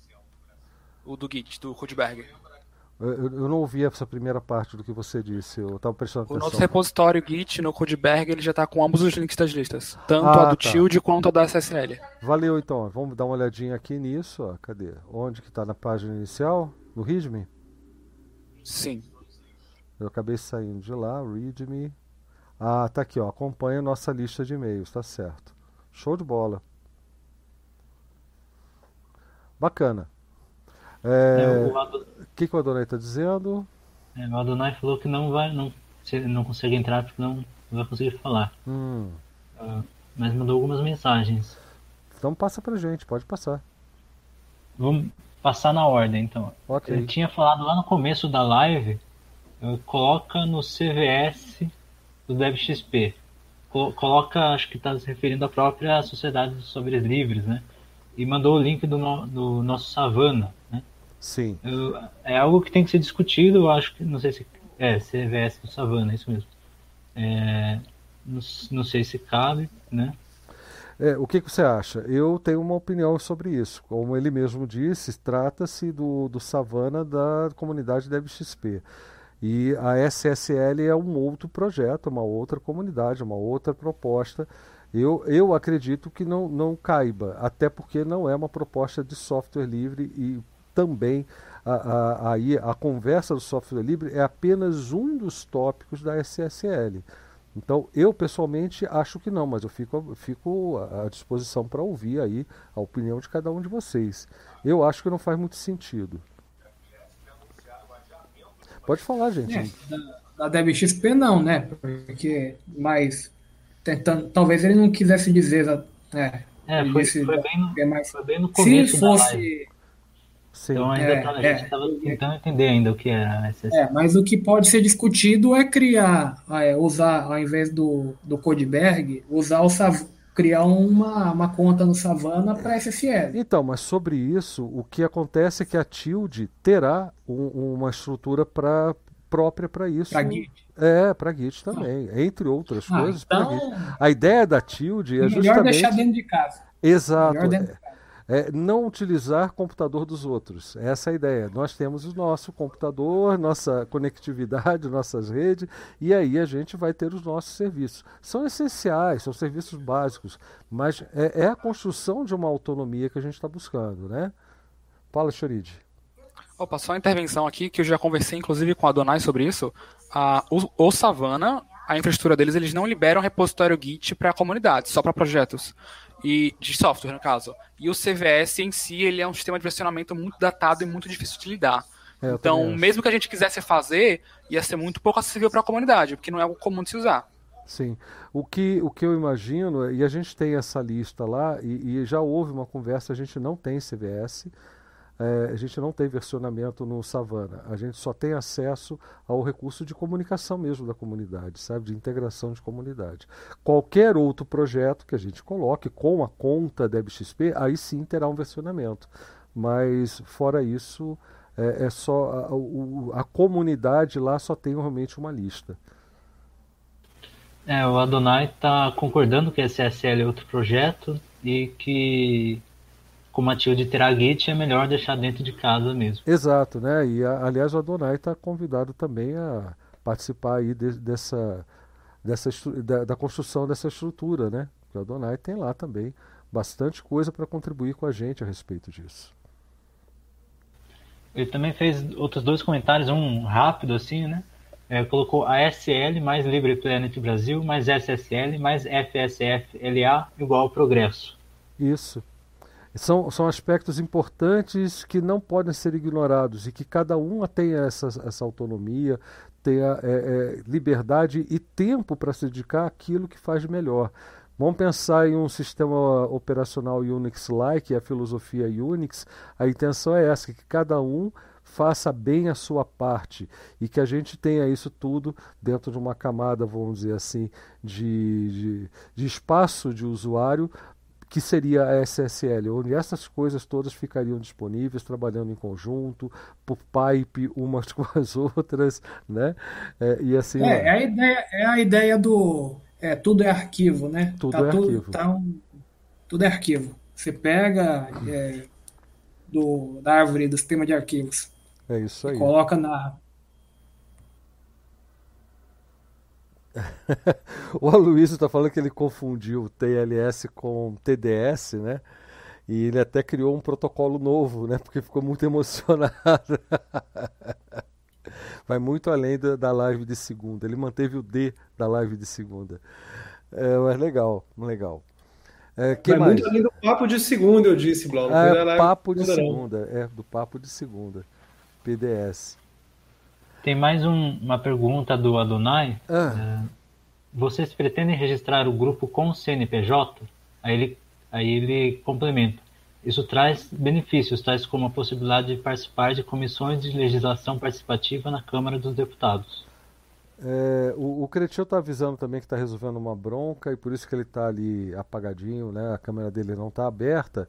O do Git, do Rudberg. Eu, eu não ouvi essa primeira parte do que você disse, eu estava prestando atenção. O nosso repositório Git no Rudberg, ele já está com ambos os links das listas. Tanto ah, a do tá. Tilde quanto a da S S L. Valeu então, vamos dar uma olhadinha aqui nisso. Ó. Cadê? Onde que está na página inicial? No README? Sim. Eu acabei saindo de lá, README. Ah, tá aqui, ó. Acompanha a nossa lista de e-mails, tá certo. Show de bola. Bacana. É, o Adonai... que, que o Adonai está dizendo? É, o Adonai falou que não vai, não, não consegue entrar porque não, não vai conseguir falar. Hum. Uh, mas mandou algumas mensagens. Então passa pra gente, pode passar. Vamos passar na ordem, então. Ok. Eu tinha falado lá no começo da live, uh, coloca no C V S do DevXP. Coloca, acho que está se referindo à própria Sociedade de Softwares Livres, né? E mandou o link do, no, do nosso Savana, né? Sim. Eu, é algo que tem que ser discutido, eu acho que, não sei se é C V S do Savana, é isso mesmo. É, não, não sei se cabe, né? É, o que, que você acha? Eu tenho uma opinião sobre isso. Como ele mesmo disse, trata-se do, do Savana da comunidade DevXP. E a S S L é um outro projeto, uma outra comunidade, uma outra proposta. Eu, eu acredito que não, não caiba, até porque não é uma proposta de software livre e também a, a, a, a conversa do software livre é apenas um dos tópicos da S S L. Então, eu pessoalmente acho que não, mas eu fico, fico à disposição para ouvir aí a opinião de cada um de vocês. Eu acho que não faz muito sentido. Pode falar, gente. É, da, da DevXP não, né? Porque, mas tentando, talvez ele não quisesse dizer, né? É, foi, disse, foi, bem no, é mais, foi bem no começo se fosse, da live. Sim. Então ainda É, tá, a é. gente estava tentando entender ainda o que era a S S L. É, mas o que pode ser discutido é criar, é, usar, ao invés do, do Codeberg, usar o Sav criar uma, uma conta no Savana para S S L. Então, mas sobre isso, o que acontece é que a Tilde terá um, uma estrutura pra, própria para isso. Para Git. É, para Git também, ah. entre outras ah, coisas. Então, Git. A ideia da Tilde é melhor justamente... deixar dentro de casa. Exato. Melhor dentro de casa. É, não utilizar computador dos outros. Essa é a ideia. Nós temos o nosso computador, nossa conectividade, nossas redes, e aí a gente vai ter os nossos serviços. São essenciais, são serviços básicos, mas é, é a construção de uma autonomia que a gente está buscando, né? Fala, Chorid. Opa, só uma intervenção aqui, que eu já conversei inclusive com a Adonai sobre isso. Ah, o, o Savana, a infraestrutura deles, eles não liberam repositório Git para a comunidade, só para projetos. E de software, no caso. E o C V S em si, ele é um sistema de versionamento muito datado e muito difícil de lidar. É, então, mesmo que a gente quisesse fazer, ia ser muito pouco acessível para a comunidade, porque não é algo comum de se usar. Sim. O que, o que eu imagino, e a gente tem essa lista lá, e, e já houve uma conversa, a gente não tem C V S, é, a gente não tem versionamento no Savana, a gente só tem acesso ao recurso de comunicação mesmo da comunidade, sabe, de integração de comunidade. Qualquer outro projeto que a gente coloque com a conta DebXP, aí sim terá um versionamento, mas fora isso, é, é só a, o, a comunidade lá só tem realmente uma lista. É, o Adonai está concordando que a S S L é outro projeto e que, como a Tilde terá Git, é melhor deixar dentro de casa mesmo. Exato, né? E a, aliás o Adonai está convidado também a participar aí de, dessa, dessa da, da construção dessa estrutura, né? O Adonai tem lá também bastante coisa para contribuir com a gente a respeito disso. Ele também fez outros dois comentários, um rápido assim, né? É, colocou A S L mais Libre Planet Brasil mais S S L mais F S F L A igual progresso. Isso. São, são aspectos importantes que não podem ser ignorados e que cada um tenha essa, essa autonomia, tenha é, é, liberdade e tempo para se dedicar àquilo que faz de melhor. Vamos pensar em um sistema operacional Unix-like, a filosofia Unix, a intenção é essa, que cada um faça bem a sua parte e que a gente tenha isso tudo dentro de uma camada, vamos dizer assim, de, de, de espaço de usuário, que seria a S S L, onde essas coisas todas ficariam disponíveis, trabalhando em conjunto, por pipe, umas com as outras, né? É, e assim, é, é, a ideia, é a ideia do... É, tudo é arquivo, né? Tudo tá é tudo, arquivo. Tá um, tudo é arquivo. Você pega é, do, da árvore do sistema de arquivos. É isso aí. E coloca na... O Aloysio está falando que ele confundiu T L S com T D S, né? E ele até criou um protocolo novo, né? Porque ficou muito emocionado. Vai muito além da, da live de segunda. Ele manteve o D da live de segunda. É, mas legal, legal. É, que Vai mais? muito além do papo de segunda, eu disse, Blau. Não É, foi da live papo de segunda, segunda. É, do papo de segunda. P D S. Tem mais um, uma pergunta do Adonai. Ah. É, vocês pretendem registrar o grupo com o C N P J? Aí ele, aí ele complementa. Isso traz benefícios, tais como a possibilidade de participar de comissões de legislação participativa na Câmara dos Deputados. É, o, o Cretil está avisando também que está resolvendo uma bronca e por isso que ele está ali apagadinho, né? A câmera dele não está aberta,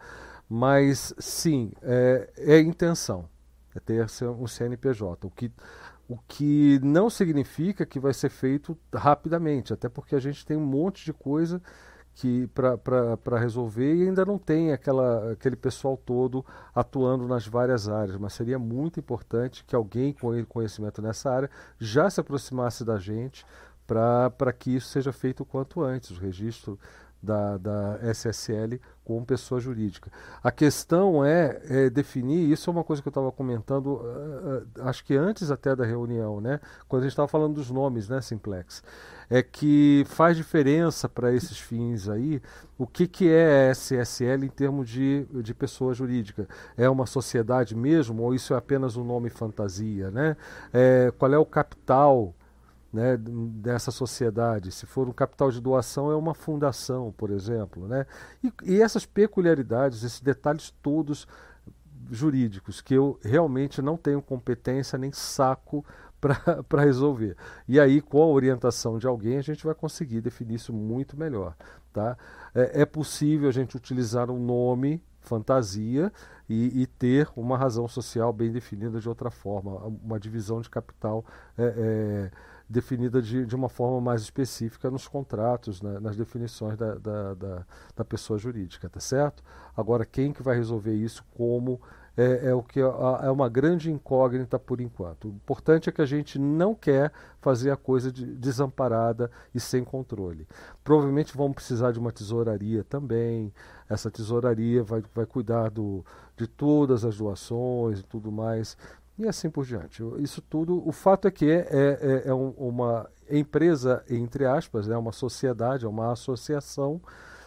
mas sim, é, é a intenção, é ter um C N P J, o que, o que não significa que vai ser feito rapidamente, até porque a gente tem um monte de coisa que para resolver e ainda não tem aquela, aquele pessoal todo atuando nas várias áreas, mas seria muito importante que alguém com conhecimento nessa área já se aproximasse da gente para que isso seja feito o quanto antes, o registro da, da S S L como pessoa jurídica. A questão é, é definir, isso é uma coisa que eu estava comentando, uh, uh, acho que antes até da reunião, né? Quando a gente estava falando dos nomes, né, Simplex, é que faz diferença para esses fins aí o que, que é a S S L em termos de, de pessoa jurídica. É uma sociedade mesmo ou isso é apenas um nome fantasia, né? É, qual é o capital, né, dessa sociedade? Se for um capital de doação, é uma fundação, por exemplo, né? E, e essas peculiaridades, esses detalhes todos jurídicos, que eu realmente não tenho competência nem saco para resolver. E aí, com a orientação de alguém, a gente vai conseguir definir isso muito melhor. Tá? É, é possível a gente utilizar um nome fantasia e, e ter uma razão social bem definida de outra forma, uma divisão de capital é, é, definida de, de uma forma mais específica nos contratos, né, nas definições da, da, da, da pessoa jurídica, tá certo? Agora, quem que vai resolver isso, como, é, é o que é uma grande incógnita por enquanto. O importante é que a gente não quer fazer a coisa de, desamparada e sem controle. Provavelmente vamos precisar de uma tesouraria também. Essa tesouraria vai, vai cuidar do, de todas as doações e tudo mais. E assim por diante. Isso tudo, o fato é que é, é, é um, uma empresa, entre aspas, é uma sociedade, é uma associação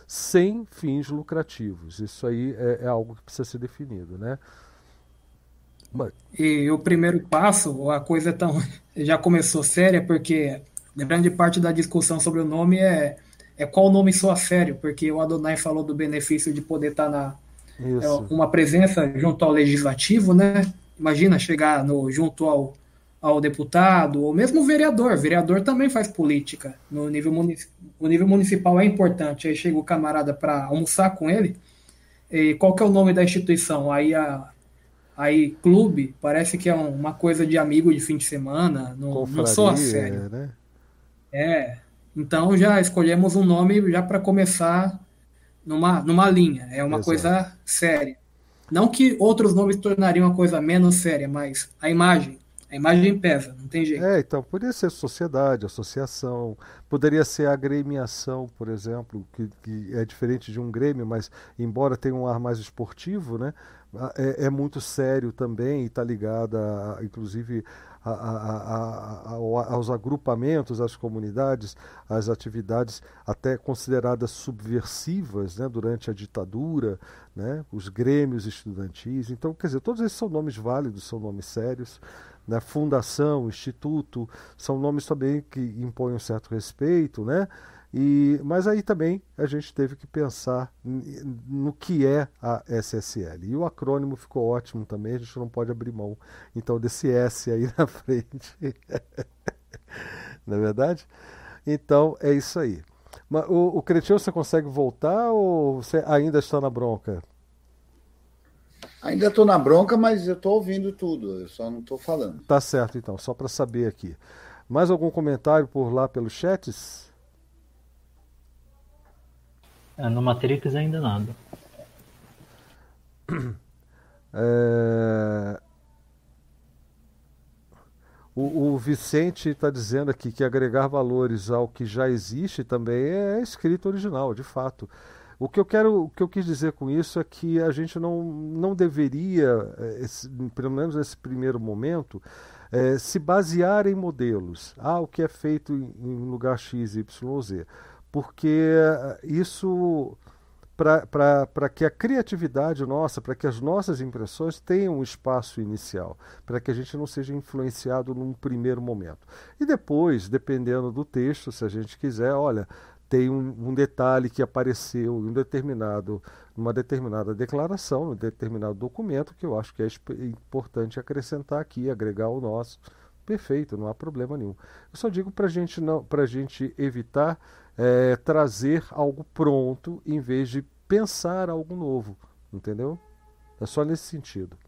sem fins lucrativos. Isso aí é, é algo que precisa ser definido, né? Mas... E o primeiro passo, a coisa tão, já começou séria, porque grande parte da discussão sobre o nome é, é qual nome soa sério, porque o Adonai falou do benefício de poder estar na é, uma presença junto ao legislativo, né? Imagina chegar no, junto ao, ao deputado, ou mesmo o vereador. O vereador também faz política. No nível munic... O nível municipal é importante. Aí chega o camarada para almoçar com ele. E qual que é o nome da instituição? Aí, a... Aí clube, parece que é uma coisa de amigo de fim de semana. Não, não sou a sério. Né? É. Então já escolhemos um nome já para começar numa, numa linha. É uma Exato. Coisa séria. Não que outros nomes tornariam a coisa menos séria, mas a imagem, a imagem pesa, não tem jeito. É, então, poderia ser sociedade, associação, poderia ser agremiação, por exemplo, que, que é diferente de um grêmio, mas embora tenha um ar mais esportivo, né, é, é muito sério também e está ligada, a, inclusive, a, a, a, a, aos agrupamentos, às comunidades, às atividades até consideradas subversivas, né, durante a ditadura, né, os grêmios estudantis. Então, quer dizer, todos esses são nomes válidos, são nomes sérios. Né, fundação, instituto, são nomes também que impõem um certo respeito, né? E, mas aí também a gente teve que pensar no que é a S S L. E o acrônimo ficou ótimo também, a gente não pode abrir mão então desse S aí na frente. Não é verdade? Então é isso aí. Mas, o, o Cretil, você consegue voltar ou você ainda está na bronca? Ainda estou na bronca, mas eu estou ouvindo tudo, eu só não estou falando. Tá certo, então, só para saber aqui. Mais algum comentário por lá pelos chats? É, no Matrix ainda nada. É... O, o Vicente está dizendo aqui que agregar valores ao que já existe também é escrito original, de fato. O que eu quero, o que eu quis dizer com isso é que a gente não, não deveria, esse, pelo menos nesse primeiro momento, é, se basear em modelos. Ah, o que é feito em, em lugar X, Y ou Z. Porque isso para que a criatividade nossa, para que as nossas impressões tenham um espaço inicial, para que a gente não seja influenciado num primeiro momento. E depois, dependendo do texto, se a gente quiser, olha, tem um, um detalhe que apareceu em um determinado, numa determinada declaração, num determinado documento, que eu acho que é importante acrescentar aqui, agregar o nosso. Perfeito, não há problema nenhum. Eu só digo para gente não, para a gente evitar é, trazer algo pronto em vez de pensar algo novo, entendeu? É só nesse sentido.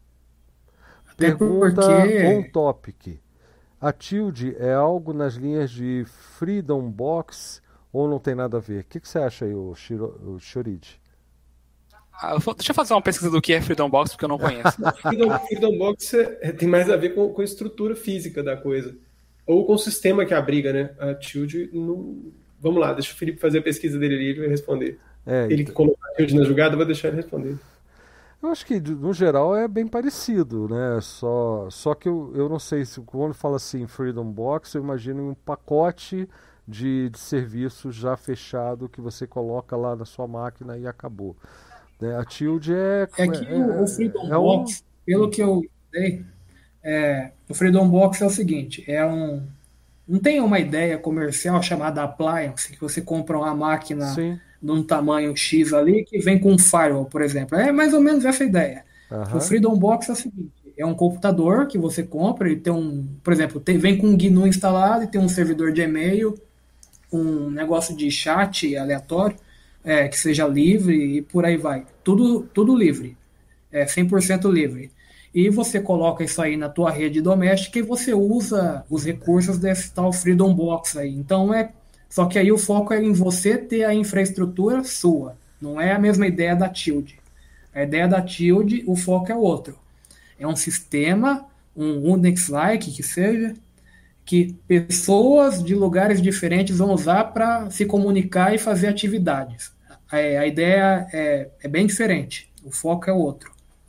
Até Pergunta porque... on topic. A tilde é algo nas linhas de Freedom Box ou não tem nada a ver? O que, que você acha aí, o, Shiro, o Shoridi? Ah, deixa eu fazer uma pesquisa do que é Freedom Box, porque eu não conheço. Freedom, Freedom Box é, tem mais a ver com, com a estrutura física da coisa. Ou com o sistema que abriga, né? A Tilde não... Vamos lá, deixa o Felipe fazer a pesquisa dele ali, ele vai responder. É, ele que colocou a Tilde na jogada, eu vou deixar ele responder. Eu acho que, no geral, é bem parecido, né? Só, só que eu, eu não sei, se quando fala assim Freedom Box, eu imagino um pacote de, de serviços já fechado que você coloca lá na sua máquina e acabou. Né? A Tilde é... É que é, o, o Freedom é Box, um... pelo que eu sei, é, o Freedom Box é o seguinte, é um... Não tem uma ideia comercial chamada appliance, que você compra uma máquina Sim. de um tamanho X ali, que vem com um firewall, por exemplo. É mais ou menos essa ideia. Uhum. O Freedom Box é o seguinte, é um computador que você compra e tem um... Por exemplo, tem, vem com um G N U instalado e tem um servidor de e-mail, um negócio de chat aleatório, é, que seja livre e por aí vai. Tudo, tudo livre. É cem por cento livre. E você coloca isso aí na tua rede doméstica e você usa os recursos desse tal Freedom Box aí. Então é... Só que aí o foco é em você ter a infraestrutura sua. Não é a mesma ideia da Tilde. A ideia da Tilde, o foco é outro. É um sistema, um Unix-like que seja, que pessoas de lugares diferentes vão usar para se comunicar e fazer atividades. A, a ideia é, é bem diferente. O foco é outro.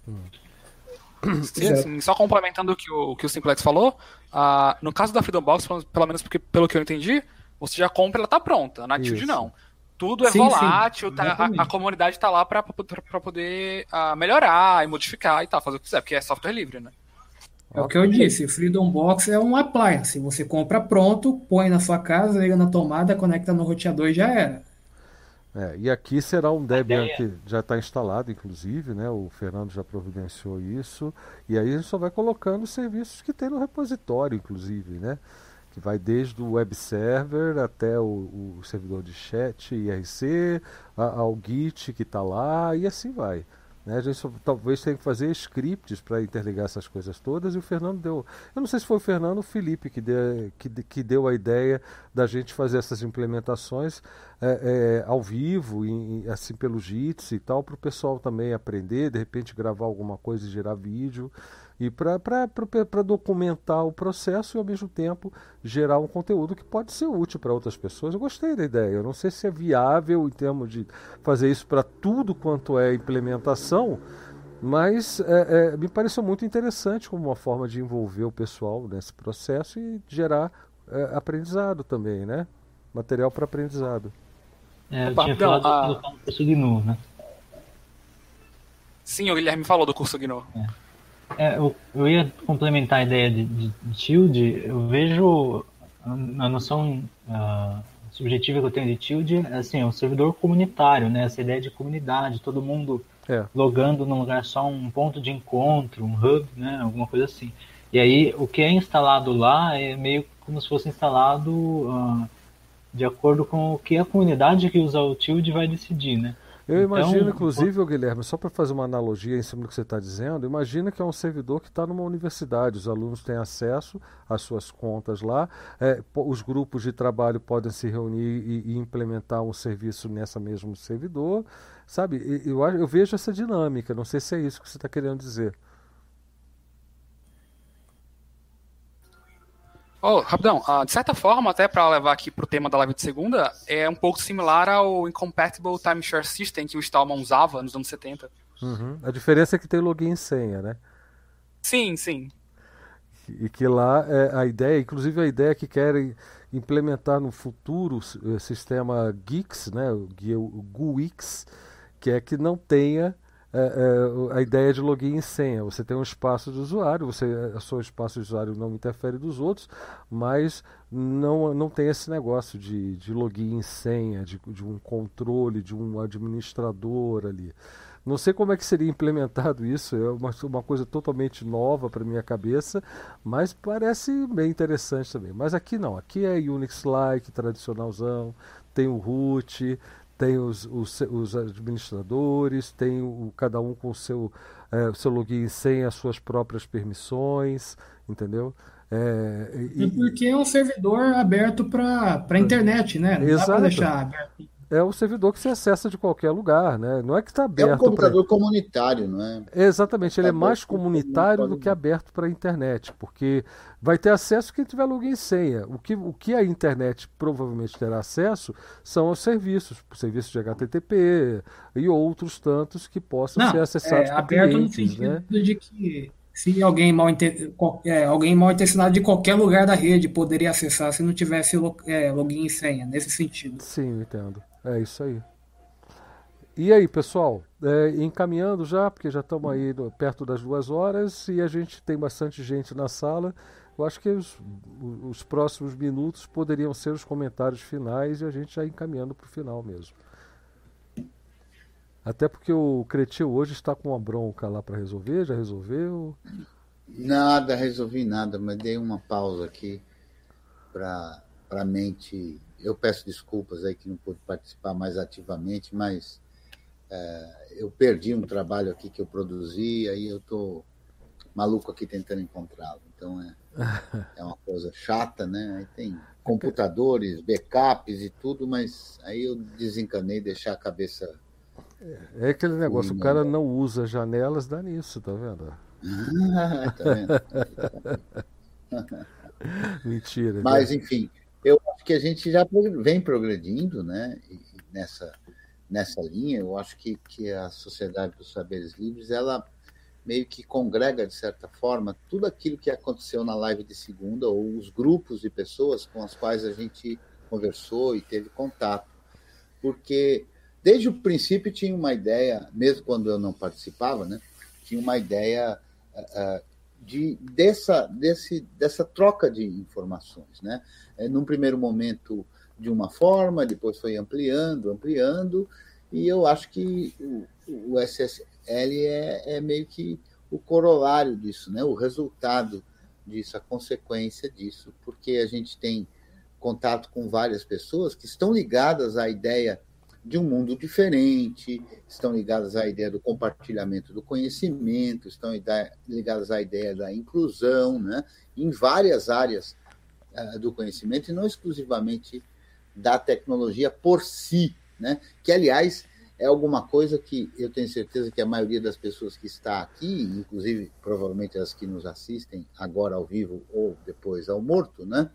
Sim, sim. Só complementando o que o, o que o Simplex falou, uh, no caso da Freedom Box, pelo menos porque, pelo que eu entendi, você já compra e ela está pronta. Na Tilde não. Tudo é sim, volátil, sim, tá, a, a comunidade está lá para poder uh, melhorar e modificar e tal, fazer o que quiser, porque é software livre, né? É o que eu disse, Freedom Box é um appliance. Você compra pronto, põe na sua casa, liga na tomada, conecta no roteador e já era. É, e aqui será um Debian que já está instalado, inclusive, né? O Fernando já providenciou isso. E aí a gente só vai colocando os serviços que tem no repositório, inclusive, né? Que vai desde o web server até o, o servidor de chat I R C, a, ao Git que está lá e assim vai. Né? A gente só, talvez tenha que fazer scripts para interligar essas coisas todas, e o Fernando deu... Eu não sei se foi o Fernando ou o Felipe que, de, que, que deu a ideia da gente fazer essas implementações é, é, ao vivo, em, assim pelo Jitsi e tal, para o pessoal também aprender, de repente gravar alguma coisa e gerar vídeo, e para documentar o processo e ao mesmo tempo gerar um conteúdo que pode ser útil para outras pessoas. Eu gostei da ideia, eu não sei se é viável em termos de fazer isso para tudo quanto é implementação, mas é, é, me pareceu muito interessante como uma forma de envolver o pessoal nesse processo e gerar é, aprendizado também, né? Material para aprendizado. É, eu Opa, tinha não, falado a... do curso G N U, né? Sim, o Guilherme falou do curso G N U. É. É, eu, eu ia complementar a ideia de, de, de Tilde. Eu vejo a, a noção a, subjetiva que eu tenho de Tilde, assim, é um servidor comunitário, né? Essa ideia de comunidade, todo mundo é. logando num lugar só, um ponto de encontro, um hub, né? Alguma coisa assim. E aí, o que é instalado lá é meio como se fosse instalado uh, de acordo com o que a comunidade que usa o Tilde vai decidir, né? Eu imagino, então, inclusive, Guilherme, só para fazer uma analogia em cima do que você está dizendo, imagina que é um servidor que está numa universidade, os alunos têm acesso às suas contas lá, é, os grupos de trabalho podem se reunir e, e implementar um serviço nessa mesmo servidor, sabe? Eu, eu vejo essa dinâmica, não sei se é isso que você está querendo dizer. Oh, rapidão, uh, de certa forma, até para levar aqui para o tema da live de segunda, é um pouco similar ao Incompatible Timeshare System que o Stallman usava nos anos setenta. Uhum. A diferença é que tem login e senha, né? Sim, sim. E que lá é a ideia, inclusive a ideia que querem implementar no futuro o sistema G I X, né, o G U I X, que é que não tenha é, é, a ideia de login e senha. Você tem um espaço de usuário, você, o seu espaço de usuário não interfere dos outros, mas não, não tem esse negócio de, de login e senha, de, de um controle, de um administrador ali. Não sei como é que seria implementado isso, é uma, uma coisa totalmente nova para minha cabeça, mas parece bem interessante também. Mas aqui não, aqui é Unix-like, tradicionalzão, tem o root, tem os, os, os administradores, tem o, cada um com o seu, é, o seu login e senha, as suas próprias permissões, entendeu? É, e... é porque é um servidor aberto para a internet, né? Não Exato. Dá para deixar aberto. É um servidor que você acessa de qualquer lugar, né? Não é que está aberto. É um computador pra... comunitário, não é? Exatamente, ele é mais comunitário do que aberto para a internet, porque vai ter acesso quem tiver login e senha. O que, o que a internet provavelmente terá acesso são os serviços, serviços de H T T P e outros tantos que possam não, ser acessados é, por aberto clientes, no sentido né? de que se alguém mal, inter... é, alguém mal intencionado de qualquer lugar da rede poderia acessar se não tivesse lo... é, login e senha, nesse sentido. Sim, eu entendo. É isso aí. E aí, pessoal, é, encaminhando já, porque já estamos aí no, perto das duas horas e a gente tem bastante gente na sala. Eu acho que os, os próximos minutos poderiam ser os comentários finais e a gente já encaminhando para o final mesmo. Até porque o Cretil hoje está com uma bronca lá para resolver, já resolveu? Nada, resolvi nada, mas dei uma pausa aqui para a mente. Eu peço desculpas aí que não pude participar mais ativamente, mas é, eu perdi um trabalho aqui que eu produzi, aí eu estou maluco aqui tentando encontrá-lo. Então é, é uma coisa chata, né? Aí tem computadores, backups e tudo, mas aí eu desencanei, deixar a cabeça... É aquele negócio, o cara não usa janelas, dá nisso, tá vendo? Ah, tá vendo? Mentira. Mas, né? enfim, eu acho que a gente já vem progredindo, né, nessa, nessa linha. Eu acho que, que a Sociedade dos Saberes Livres, ela meio que congrega, de certa forma, tudo aquilo que aconteceu na live de segunda, ou os grupos de pessoas com as quais a gente conversou e teve contato. Porque, desde o princípio, tinha uma ideia, mesmo quando eu não participava, né, tinha uma ideia... Uh, De, dessa, desse, dessa troca de informações, né? É, num primeiro momento de uma forma, depois foi ampliando, ampliando, e eu acho que o, o S S L é, é meio que o corolário disso, né? O resultado disso, a consequência disso, porque a gente tem contato com várias pessoas que estão ligadas à ideia de um mundo diferente, estão ligadas à ideia do compartilhamento do conhecimento, estão ligadas à ideia da inclusão, né, em várias áreas uh, do conhecimento, e não exclusivamente da tecnologia por si, né, que, aliás, é alguma coisa que eu tenho certeza que a maioria das pessoas que está aqui, inclusive, provavelmente as que nos assistem agora ao vivo ou depois ao morto, né,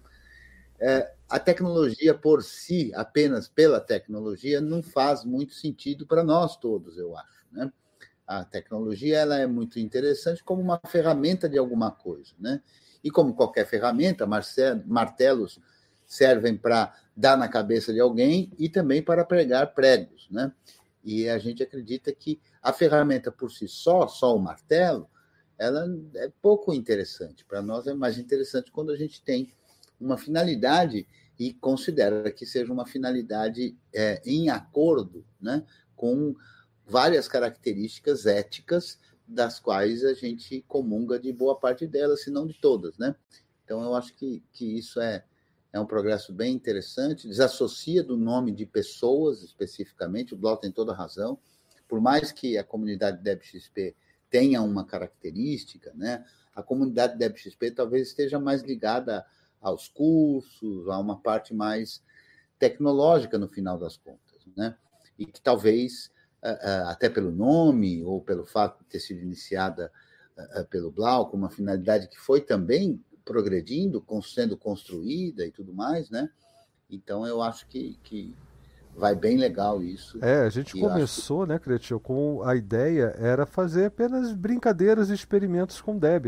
é, a tecnologia por si, apenas pela tecnologia, não faz muito sentido para nós todos, eu acho, né? A tecnologia ela é muito interessante como uma ferramenta de alguma coisa, né? E como qualquer ferramenta, martelos servem para dar na cabeça de alguém e também para pregar pregos, né? E a gente acredita que a ferramenta por si só, só o martelo, ela é pouco interessante. Para nós é mais interessante quando a gente tem uma finalidade e considera que seja uma finalidade é, em acordo, né, com várias características éticas das quais a gente comunga de boa parte delas, se não de todas, né? Então, eu acho que, que isso é, é um progresso bem interessante, desassocia do nome de pessoas, especificamente, o Blau tem toda a razão, por mais que a comunidade D E B X P tenha uma característica, né, a comunidade D E B X P talvez esteja mais ligada a aos cursos, a uma parte mais tecnológica no final das contas, né? E que talvez, até pelo nome ou pelo fato de ter sido iniciada pelo Blau, com uma finalidade que foi também progredindo, sendo construída e tudo mais, né? Então, eu acho que, que vai bem legal isso. É, a gente e começou, que... né, Cretil, com a ideia era fazer apenas brincadeiras e experimentos com Debian.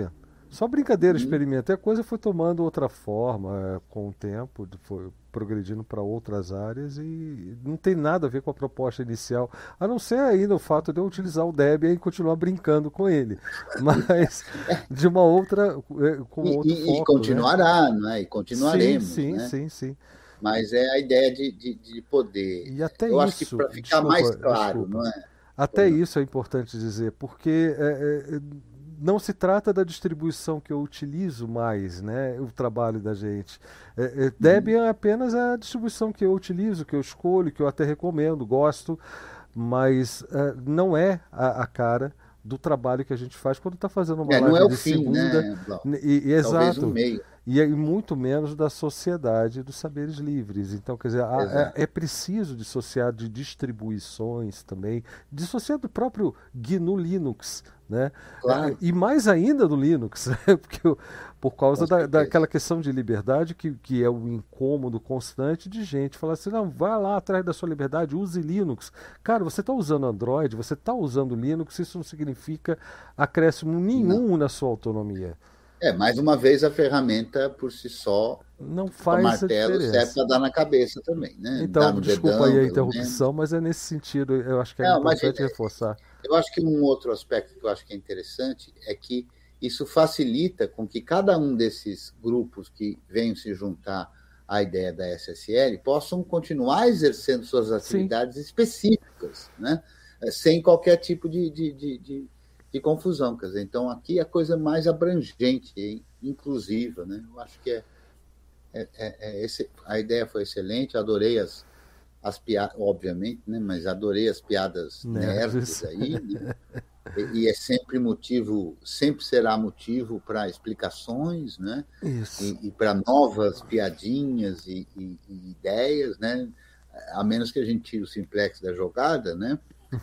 Só brincadeira, Uhum. experimentei. A coisa foi tomando outra forma é, com o tempo, foi progredindo para outras áreas e não tem nada a ver com a proposta inicial, a não ser ainda o fato de eu utilizar o Debian e continuar brincando com ele, mas de uma outra, é, com E, outro e- e foco, né? continuará, não é? E Sim, continuaremos, sim, né? sim, sim. Mas é a ideia de, de, de poder. E até Eu acho que isso, para ficar desculpa, mais claro, desculpa. não é? Até Pois não. isso é importante dizer, porque é, é, não se trata da distribuição que eu utilizo mais, né, o trabalho da gente. É, é, Debian é apenas a distribuição que eu utilizo, que eu escolho, que eu até recomendo, gosto, mas é, não é a, a cara do trabalho que a gente faz quando está fazendo uma É, não é live o de fim, segunda, né, Blau? e, e- Talvez um exato, meio. e, e muito menos da sociedade dos saberes livres. Então, quer dizer, há- Exato. é, é preciso dissociar de distribuições também, dissociar do próprio G N U Linux, né? Claro. É, e mais ainda do Linux, né? Porque, eu- por causa Com da, certeza. daquela questão de liberdade que, que é o incômodo constante de gente falar assim, não, vai lá atrás da sua liberdade, use Linux. Cara, você está usando Android, você está usando Linux, isso não significa acréscimo nenhum na sua autonomia. É, mais uma vez, a ferramenta por si só, Não o faz a martelo, serve diferença. para dar na cabeça também, né? Dar Então, no desculpa dedão, aí a pelo interrupção, mas é nesse sentido, eu acho que é Não, mas importante é- reforçar. Eu acho que um outro aspecto que eu acho que é interessante é que isso facilita com que cada um desses grupos que venham se juntar à ideia da S S L possam continuar exercendo suas atividades específicas, né? Sem qualquer tipo de, de, de, de, de confusão. Quer dizer, então, aqui a coisa é mais abrangente e inclusiva, né? Eu acho que é, é, é, é esse, a ideia foi excelente, adorei as, as piadas, obviamente, né? Mas adorei as piadas Nerds. nerds aí, né? E, e é sempre motivo, sempre será motivo para explicações, né? Isso. E, e para novas piadinhas e, e, e ideias, né? A menos que a gente tire o Simplex da jogada, né?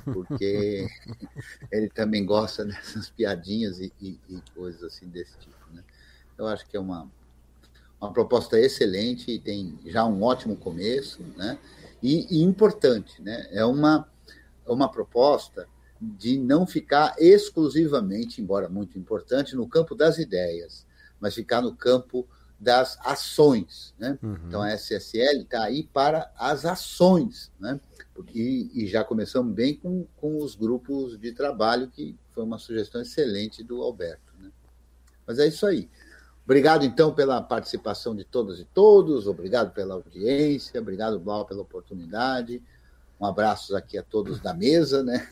Porque ele também gosta dessas piadinhas e, e, e coisas assim desse tipo, né? Eu acho que é uma, uma proposta excelente e tem já um ótimo começo, né? E, e importante, né? É uma, uma proposta de não ficar exclusivamente, embora muito importante, no campo das ideias, mas ficar no campo das ações, né? Uhum. Então a S S L está aí para as ações, né? E, e já começamos bem com, com os grupos de trabalho, que foi uma sugestão excelente do Alberto, né? Mas é isso aí. Obrigado, então, pela participação de todas e todos, obrigado pela audiência, obrigado, Blau, pela oportunidade. Um abraço aqui a todos da mesa, né?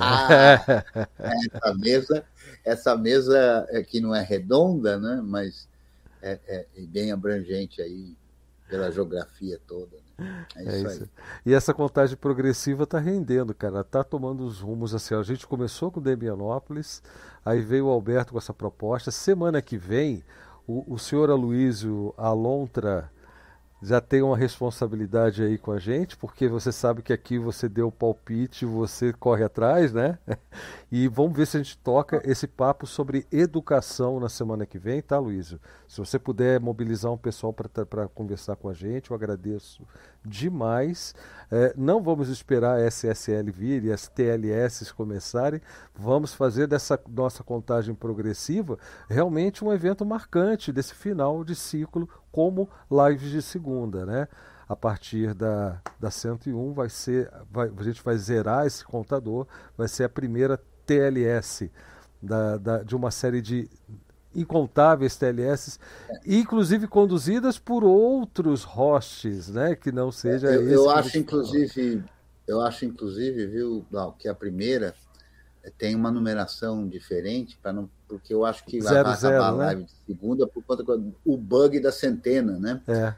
É. essa mesa, essa mesa que não é redonda, né? Mas é, é bem abrangente aí pela geografia toda. Né? É, É isso, isso. aí. E essa contagem progressiva está rendendo, cara. Está tomando os rumos assim. A gente começou com Debianópolis, aí veio o Alberto com essa proposta. Semana que vem, o, o senhor Aloysio Alontra já tem uma responsabilidade aí com a gente, porque você sabe que aqui você deu o palpite, você corre atrás, né? E vamos ver se a gente toca esse papo sobre educação na semana que vem, tá, Luísio? Se você puder mobilizar um pessoal para conversar com a gente, eu agradeço demais. É, não vamos esperar a S S L vir e as T L S começarem, vamos fazer dessa nossa contagem progressiva realmente um evento marcante desse final de ciclo, como lives de segunda, né? A partir da, da cento e um vai ser, vai, a gente vai zerar esse contador, vai ser a primeira T L S da, da, de uma série de incontáveis T L S, inclusive conduzidas por outros hosts, né? Que não seja eu, esse. Eu que acho, inclusive, eu acho, inclusive, viu, que a primeira tem uma numeração diferente, para não, porque eu acho que vai zero, acabar zero, a né? live de segunda por conta do bug da centena, né? É.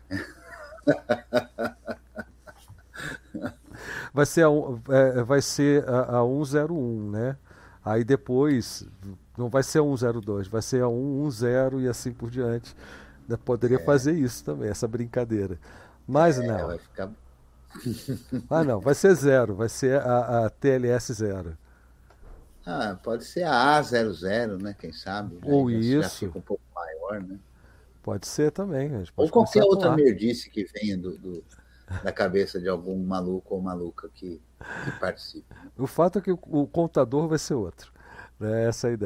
Vai ser a, é, vai ser a, a cento e um, né? Aí depois não vai ser a cento e dois, vai ser a cento e dez e assim por diante. Eu poderia é. fazer isso também, essa brincadeira. Mas é, não. Vai ficar... ah, não, vai ser zero, vai ser a, a T L S zero. Ah, pode ser a A zero zero, né? Quem sabe? Ou já, isso. Já fica um pouco maior, né? Pode ser também. A gente ou pode qualquer outra merdice que venha do, do, da cabeça de algum maluco ou maluca que, que participe. O fato é que o, o contador vai ser outro. É essa a ideia.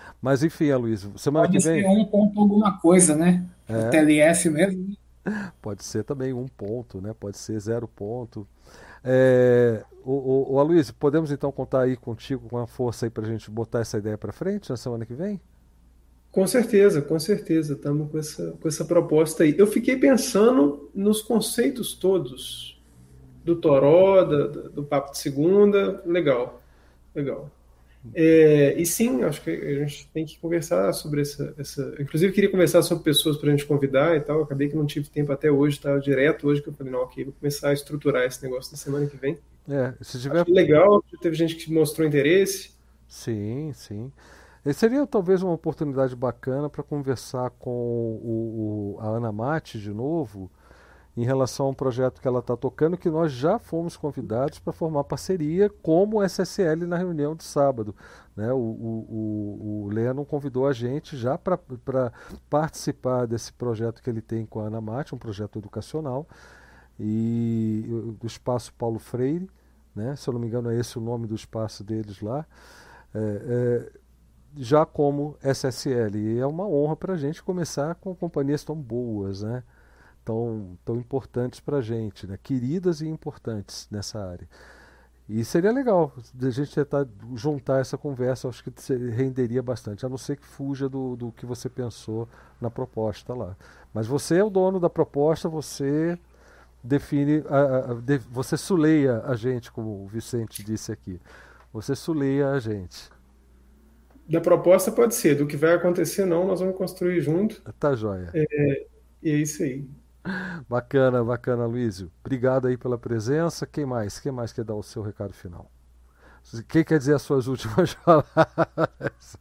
Mas enfim, Aloysio, semana Pode que vem. ser um ponto alguma coisa, né? É. O T L S mesmo. Pode ser também um ponto, né? Pode ser zero ponto. É, o, o, o Aloysio, podemos então contar aí contigo com a força aí pra gente botar essa ideia para frente na semana que vem? Com certeza, com certeza, estamos com essa, com essa proposta aí. Eu fiquei pensando nos conceitos todos do Toró, da, da, do Papo de Segunda, legal, legal. É, e sim, acho que a gente tem que conversar sobre essa, essa... Inclusive, queria conversar sobre pessoas para a gente convidar e tal. Eu acabei que não tive tempo até hoje, estava direto hoje que eu falei, não, ok, vou começar a estruturar esse negócio na semana que vem. É, se tiver... Acho legal, teve gente que mostrou interesse. Sim, sim. E seria talvez uma oportunidade bacana para conversar com o, o, a Ana Mate de novo, em relação a um projeto que ela está tocando, que nós já fomos convidados para formar parceria como S S L na reunião de sábado. Né? O, o, o, o Lennon convidou a gente já para participar desse projeto que ele tem com a Ana Mate, um projeto educacional, e do Espaço Paulo Freire, né? Se eu não me engano é esse o nome do espaço deles lá, é, é, já como S S L. E é uma honra para a gente começar com companhias tão boas, né? Tão, tão importantes para a gente, né? Queridas e importantes nessa área. E seria legal a gente tentar juntar essa conversa, acho que renderia bastante, a não ser que fuja do, do que você pensou na proposta lá. Mas você é o dono da proposta, você define, a, a, de, você suleia a gente, como o Vicente disse aqui. Você suleia a gente. Da proposta pode ser, do que vai acontecer não, nós vamos construir junto. Tá joia. É, e é isso aí. Bacana, bacana, Aloysio. Obrigado aí pela presença. Quem mais? Quem mais quer dar o seu recado final? Quem quer dizer as suas últimas palavras?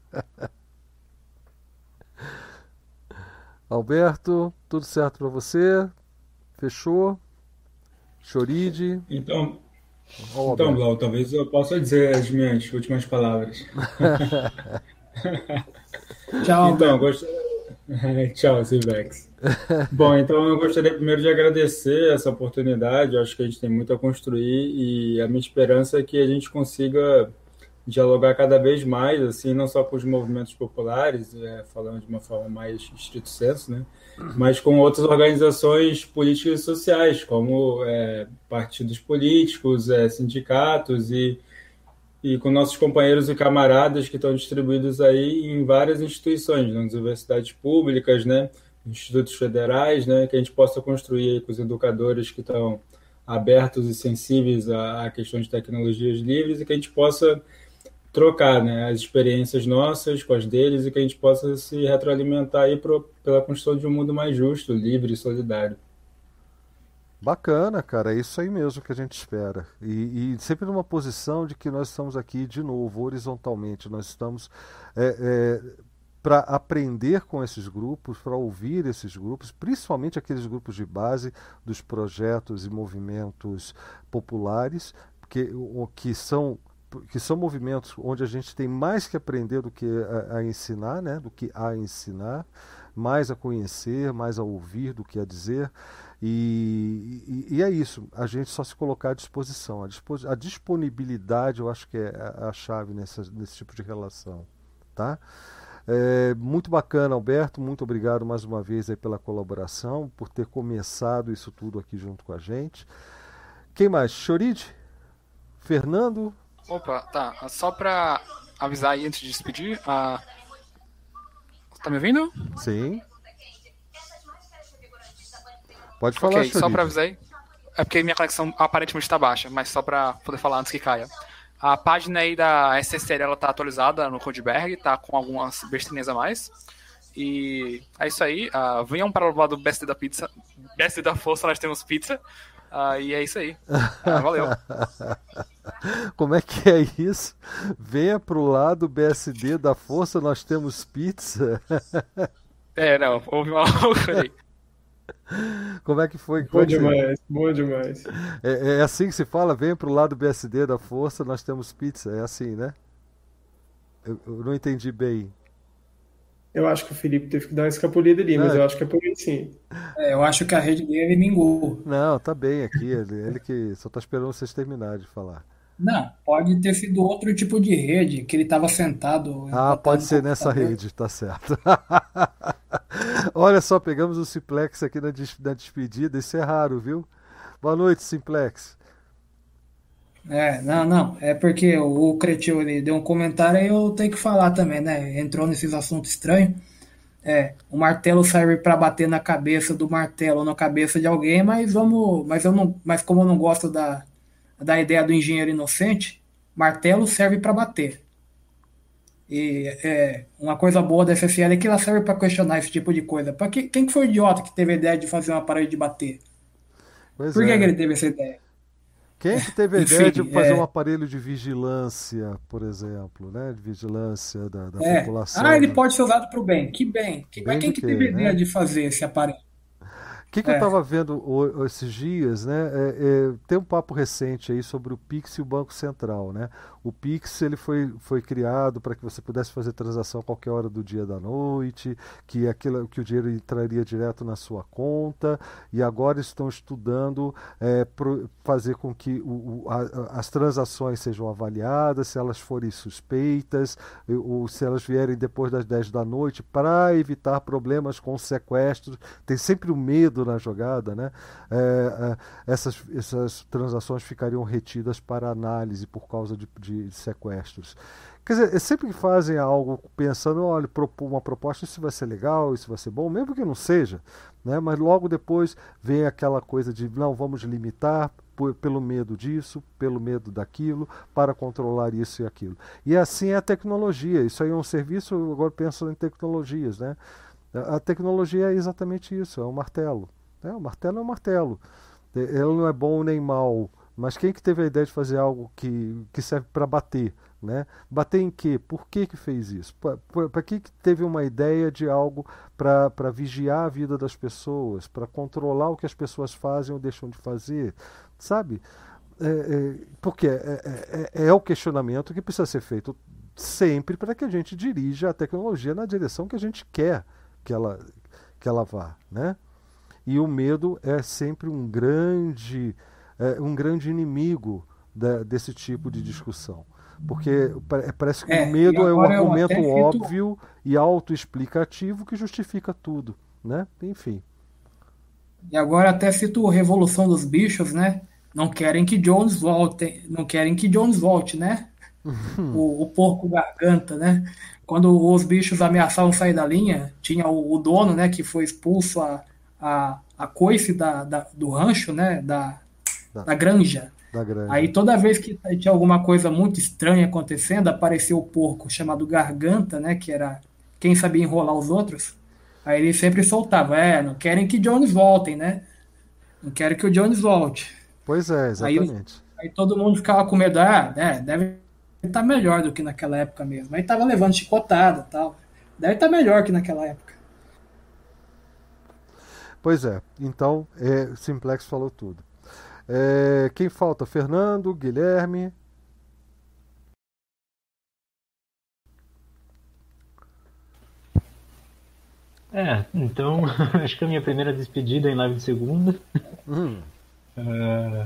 Alberto, tudo certo para você? Fechou? Choride? Então, oh, então Blau, talvez eu possa dizer as minhas últimas palavras. Tchau, então, gost... Tchau, Silvex. Bom, então eu gostaria primeiro de agradecer essa oportunidade. Eu acho que a gente tem muito a construir e a minha esperança é que a gente consiga dialogar cada vez mais, assim, não só com os movimentos populares, é, falando de uma forma mais estrito senso, né, mas com outras organizações políticas e sociais, como é, partidos políticos, é, sindicatos e, e com nossos companheiros e camaradas que estão distribuídos aí em várias instituições, nas universidades públicas, né, institutos federais, né, que a gente possa construir aí com os educadores que estão abertos e sensíveis à, à questão de tecnologias livres e que a gente possa trocar, né, as experiências nossas com as deles e que a gente possa se retroalimentar aí pro, pela construção de um mundo mais justo, livre e solidário. Bacana, cara, é isso aí mesmo que a gente espera. E, e sempre numa posição de que nós estamos aqui de novo, horizontalmente, nós estamos é, é, para aprender com esses grupos, para ouvir esses grupos, principalmente aqueles grupos de base dos projetos e movimentos populares, porque, o, que são que são movimentos onde a gente tem mais que aprender do que a, a ensinar, né? Do que a ensinar, mais a conhecer, mais a ouvir do que a dizer. E, e, e é isso, a gente só se colocar à disposição. A, dispos, a disponibilidade eu acho que é a, a chave nessa, nesse tipo de relação. Tá? É, muito bacana, Alberto, muito obrigado mais uma vez aí pela colaboração, por ter começado isso tudo aqui junto com a gente. Quem mais? Choride? Fernando? Opa, tá. Só pra avisar aí antes de despedir, a... tá me ouvindo? Sim. Pode falar, Ok, Choride. só pra avisar aí. É porque minha conexão aparentemente está baixa, mas só pra poder falar antes que caia. A página aí da S S L, ela tá atualizada no Codeberg, tá com algumas bestrinhas a mais. E é isso aí. Uh, venham para o lado do B S D da pizza. B S D da força, nós temos pizza. Uh, e é isso aí. Uh, valeu. Como é que é isso? Venha pro lado B S D da força, nós temos pizza. É, não, houve uma loucura aí. Como é que foi? Bom demais, bom demais. É, é assim que se fala? Venha pro lado B S D da força, nós temos pizza. É assim, né? Eu, eu não entendi bem. Eu acho que o Felipe teve que dar uma escapulida ali, não, mas eu acho que é por aí sim. É, eu acho que a rede dele mingou. Não, tá bem aqui. Ele, ele que só tá esperando vocês terminarem de falar. Não, pode ter sido outro tipo de rede, que ele estava sentado Ah, pode botando no ser nessa computador. rede, tá certo. Olha só, pegamos o Simplex aqui na, des- na despedida, isso é raro, viu? Boa noite, Simplex. É, não, não, é porque o, o Cretil ele deu um comentário e eu tenho que falar também, né? Entrou nesses assuntos estranhos. É, o martelo serve para bater na cabeça do martelo ou na cabeça de alguém, mas vamos, mas eu não, mas como eu não gosto da, da ideia do engenheiro inocente, martelo serve para bater. E é, uma coisa boa da F F L é que ela serve para questionar esse tipo de coisa. Pra que, quem que foi o idiota que teve a ideia de fazer um aparelho de bater? Pois Por que, que é. ele teve essa ideia? Quem é que teve a ideia de Enfim, fazer um é, aparelho de vigilância, por exemplo, né? De vigilância da, da é. Ah, população. ele De... pode ser usado para o bem. Que bem. Que- mas Bem do quem que que, teve a ideia né? de fazer esse aparelho? O que, que eu É, estava vendo o- esses dias, né? É, é, tem um papo recente aí sobre o Pix e o Banco Central, né? O Pix ele foi, foi criado para que você pudesse fazer transação a qualquer hora do dia e da noite, que aquilo, que o dinheiro entraria direto na sua conta, e agora estão estudando é, pro- fazer com que o, o- a- a- as transações sejam avaliadas, se elas forem suspeitas, e- ou se elas vierem depois das dez da noite, para evitar problemas com sequestros. Tem sempre o medo na jogada, né? É, é, essas, essas transações ficariam retidas para análise por causa de, de sequestros. Quer dizer, é sempre que fazem algo pensando, olha, propor uma proposta, isso vai ser legal, isso vai ser bom, mesmo que não seja, né? Mas logo depois vem aquela coisa de, não, vamos limitar por- pelo medo disso, pelo medo daquilo, para controlar isso e aquilo. E assim é a tecnologia, isso aí é um serviço, agora penso em tecnologias, né? A a tecnologia é exatamente isso, é um martelo. Né? O martelo é um martelo. E- Ele não é bom nem mal, mas quem que teve a ideia de fazer algo que, que serve para bater? Né? Bater em quê? Por que que fez isso? Para que que teve uma ideia de algo para vigiar a vida das pessoas, para controlar o que as pessoas fazem ou deixam de fazer? Sabe? É, é, porque é, é, é- é o questionamento que precisa ser feito sempre para que a gente dirija a tecnologia na direção que a gente quer que ela, que ela vá, né? E o medo é sempre um grande, é, um grande inimigo da- desse tipo de discussão. Porque pa- parece que o é, e medo é o agora eu argumento até cito, óbvio e autoexplicativo que justifica tudo, né? Enfim. e agora até cito Revolução dos Bichos, né? Não querem que Jones volte, não querem que Jones volte, né? O, o porco garganta, né? Quando os bichos ameaçavam sair da linha, tinha o, o dono, né, que foi expulso a, a, a coice da, da- do rancho, né, da, Da, da granja. da Aí granja. toda vez que tinha alguma coisa muito estranha acontecendo, apareceu o porco chamado Garganta, né, que era quem sabia enrolar os outros. Aí ele sempre soltava, é, não querem que Jones voltem, né? Não querem que o Jones volte. Pois é, Aí, os- exatamente. aí todo mundo ficava com medo, ah, né, deve estar melhor do que naquela época mesmo. Aí tava levando chicotada e tal. Deve estar melhor que naquela época. Pois é, então, é, Simplex falou tudo. É, quem falta? Fernando, Guilherme. É, então, acho que é a minha primeira despedida em live de segunda. Hum, É,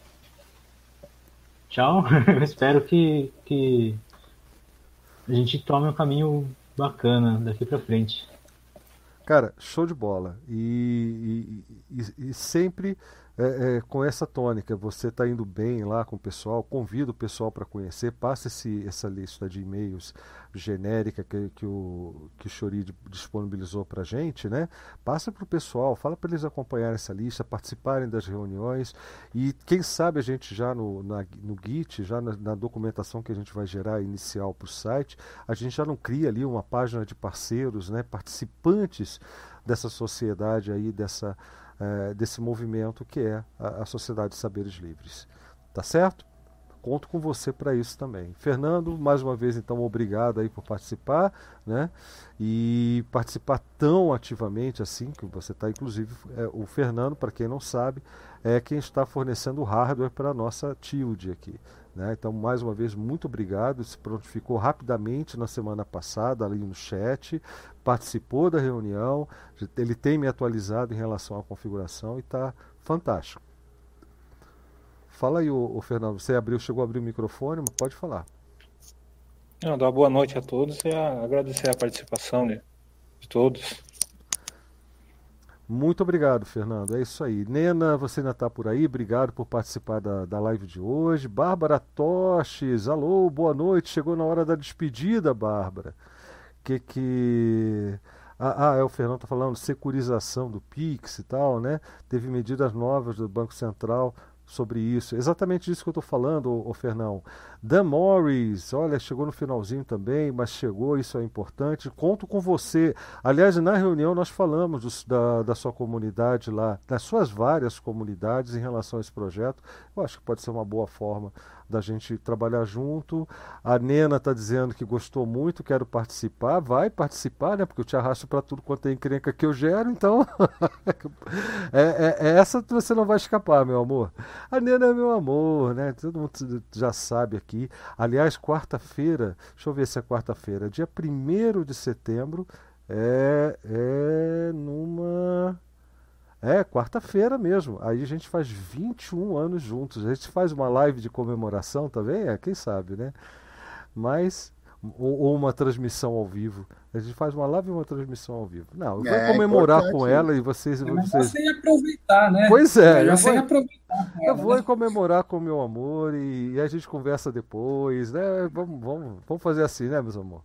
tchau. Eu espero que, que a gente tome um caminho bacana daqui pra frente. cara, show de bola. E, e- e- e sempre é, é, com essa tônica. Você está indo bem lá com o pessoal, convida o pessoal para conhecer, passa esse, essa lista de e-mails genérica que, que o, que o Chori disponibilizou para a gente, né? Passa para o pessoal, fala para eles acompanharem essa lista, participarem das reuniões e quem sabe a gente já no, na- no Git, já na, na documentação que a gente vai gerar inicial para o site, a gente já não cria ali uma página de parceiros, né? Participantes dessa sociedade aí, dessa, eh, desse movimento que é a, a Sociedade de Saberes Livres. Tá certo? Conto com você para isso também. Fernando, mais uma vez, então, obrigado aí por participar, né? E participar tão ativamente assim, que você está, inclusive, é, o Fernando, para quem não sabe, é quem está fornecendo o hardware para a nossa Tilde aqui. Né? Então, mais uma vez, muito obrigado. Se prontificou rapidamente na semana passada ali no chat, participou da reunião, ele tem me atualizado em relação à configuração e está fantástico. Fala aí, ô, ô, Fernando, você abriu, chegou a abrir o microfone, mas pode falar. Não, dar boa noite a todos e a, agradecer a participação de, de todos. Muito obrigado, Fernando. É isso aí. Nena, você ainda está por aí? Obrigado por participar da, da live de hoje. Bárbara Toches, alô, boa noite. Chegou na hora da despedida, Bárbara. Que que... Ah, ah, é, o Fernando está falando de securização do Pix e tal, né? Teve medidas novas do Banco Central sobre isso. Exatamente isso que eu estou falando, ô, ô Fernão. Dan Morris, olha, chegou no finalzinho também, mas chegou, isso é importante. Conto com você. Aliás, na reunião nós falamos dos, da, da sua comunidade lá, das suas várias comunidades em relação a esse projeto. Eu acho que pode ser uma boa forma da gente trabalhar junto. A Nena está dizendo que gostou muito, quero participar. Vai participar, né? Porque eu te arrasto para tudo quanto é encrenca que eu gero, então é, é, é essa que você não vai escapar, meu amor. A Nena é meu amor, né? Todo mundo já sabe aqui. Aliás, quarta-feira, deixa eu ver se é quarta-feira, dia primeiro de setembro, é, é numa... É, quarta-feira mesmo. Aí a gente faz vinte e um anos juntos. A gente faz uma live de comemoração também, é, quem sabe, né? Mas, ou, ou uma transmissão ao vivo. A gente faz uma live e uma transmissão ao vivo. Não, eu vou É comemorar importante. com ela e vocês... É, mas vocês... você ia aproveitar, né? Pois é, já eu sei vou- aproveitar com Eu ela, vou né? comemorar com o meu amor e, e a gente conversa depois, né? Vamos, vamos, vamos fazer assim, né, meus amor?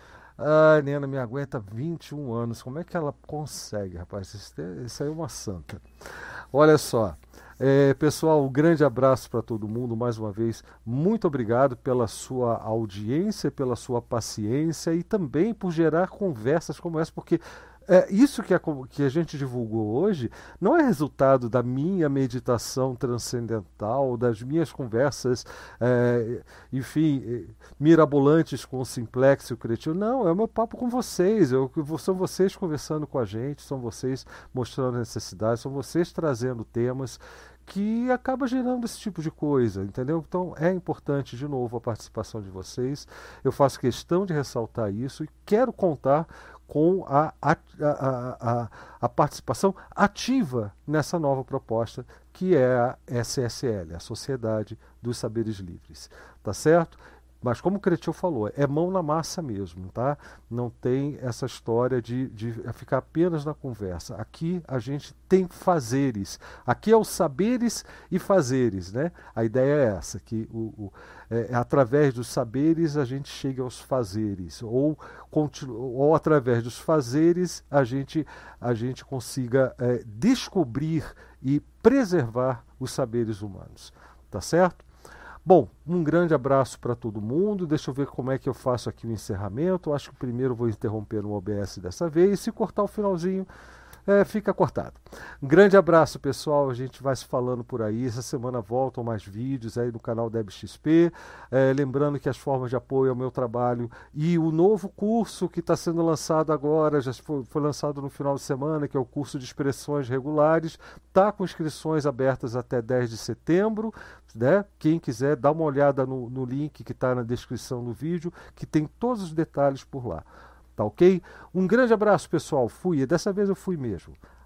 Ah, Nena me aguenta vinte e um anos. Como é que ela consegue, rapaz? Isso, é- isso aí é uma santa. Olha só. É, pessoal, um grande abraço para todo mundo. Mais uma vez, muito obrigado pela sua audiência, pela sua paciência e também por gerar conversas como essa, porque é, isso que a, co- que a gente divulgou hoje não é resultado da minha meditação transcendental, das minhas conversas, é, enfim, eh, mirabolantes com o Simplex e o Cretino. Não, é o meu papo com vocês. Eu, são vocês conversando com a gente, são vocês mostrando necessidades, são vocês trazendo temas que acaba gerando esse tipo de coisa, entendeu? Então é importante, de novo, a participação de vocês. Eu faço questão de ressaltar isso e quero contar com a, a, a, a, a participação ativa nessa nova proposta, que é a S S L, a Sociedade dos Saberes Livres. Tá certo? Mas como o Cretil falou, é mão na massa mesmo, tá? Não tem essa história de, de ficar apenas na conversa. Aqui a gente tem fazeres. Aqui é os saberes e fazeres, né? A ideia é essa, que o, o, é, através dos saberes a gente chega aos fazeres, ou, continu, ou através dos fazeres a gente, a gente consiga é, descobrir e preservar os saberes humanos. Tá certo? Bom, um grande abraço para todo mundo. Deixa eu ver como é que eu faço aqui o encerramento. Eu acho que primeiro eu vou interromper no O B S dessa vez. Se cortar o finalzinho, é, fica cortado. Um grande abraço, pessoal. A gente vai se falando por aí. Essa semana voltam mais vídeos aí no canal D E B X P. É, lembrando que as formas de apoio ao meu trabalho e o novo curso que está sendo lançado agora, já foi, foi lançado no final de semana, que é o curso de expressões regulares, está com inscrições abertas até dez de setembro. Né? Quem quiser, dá uma olhada no, no link que está na descrição do vídeo, que tem todos os detalhes por lá. Tá ok? Um grande abraço, pessoal. Fui, e dessa vez eu fui mesmo.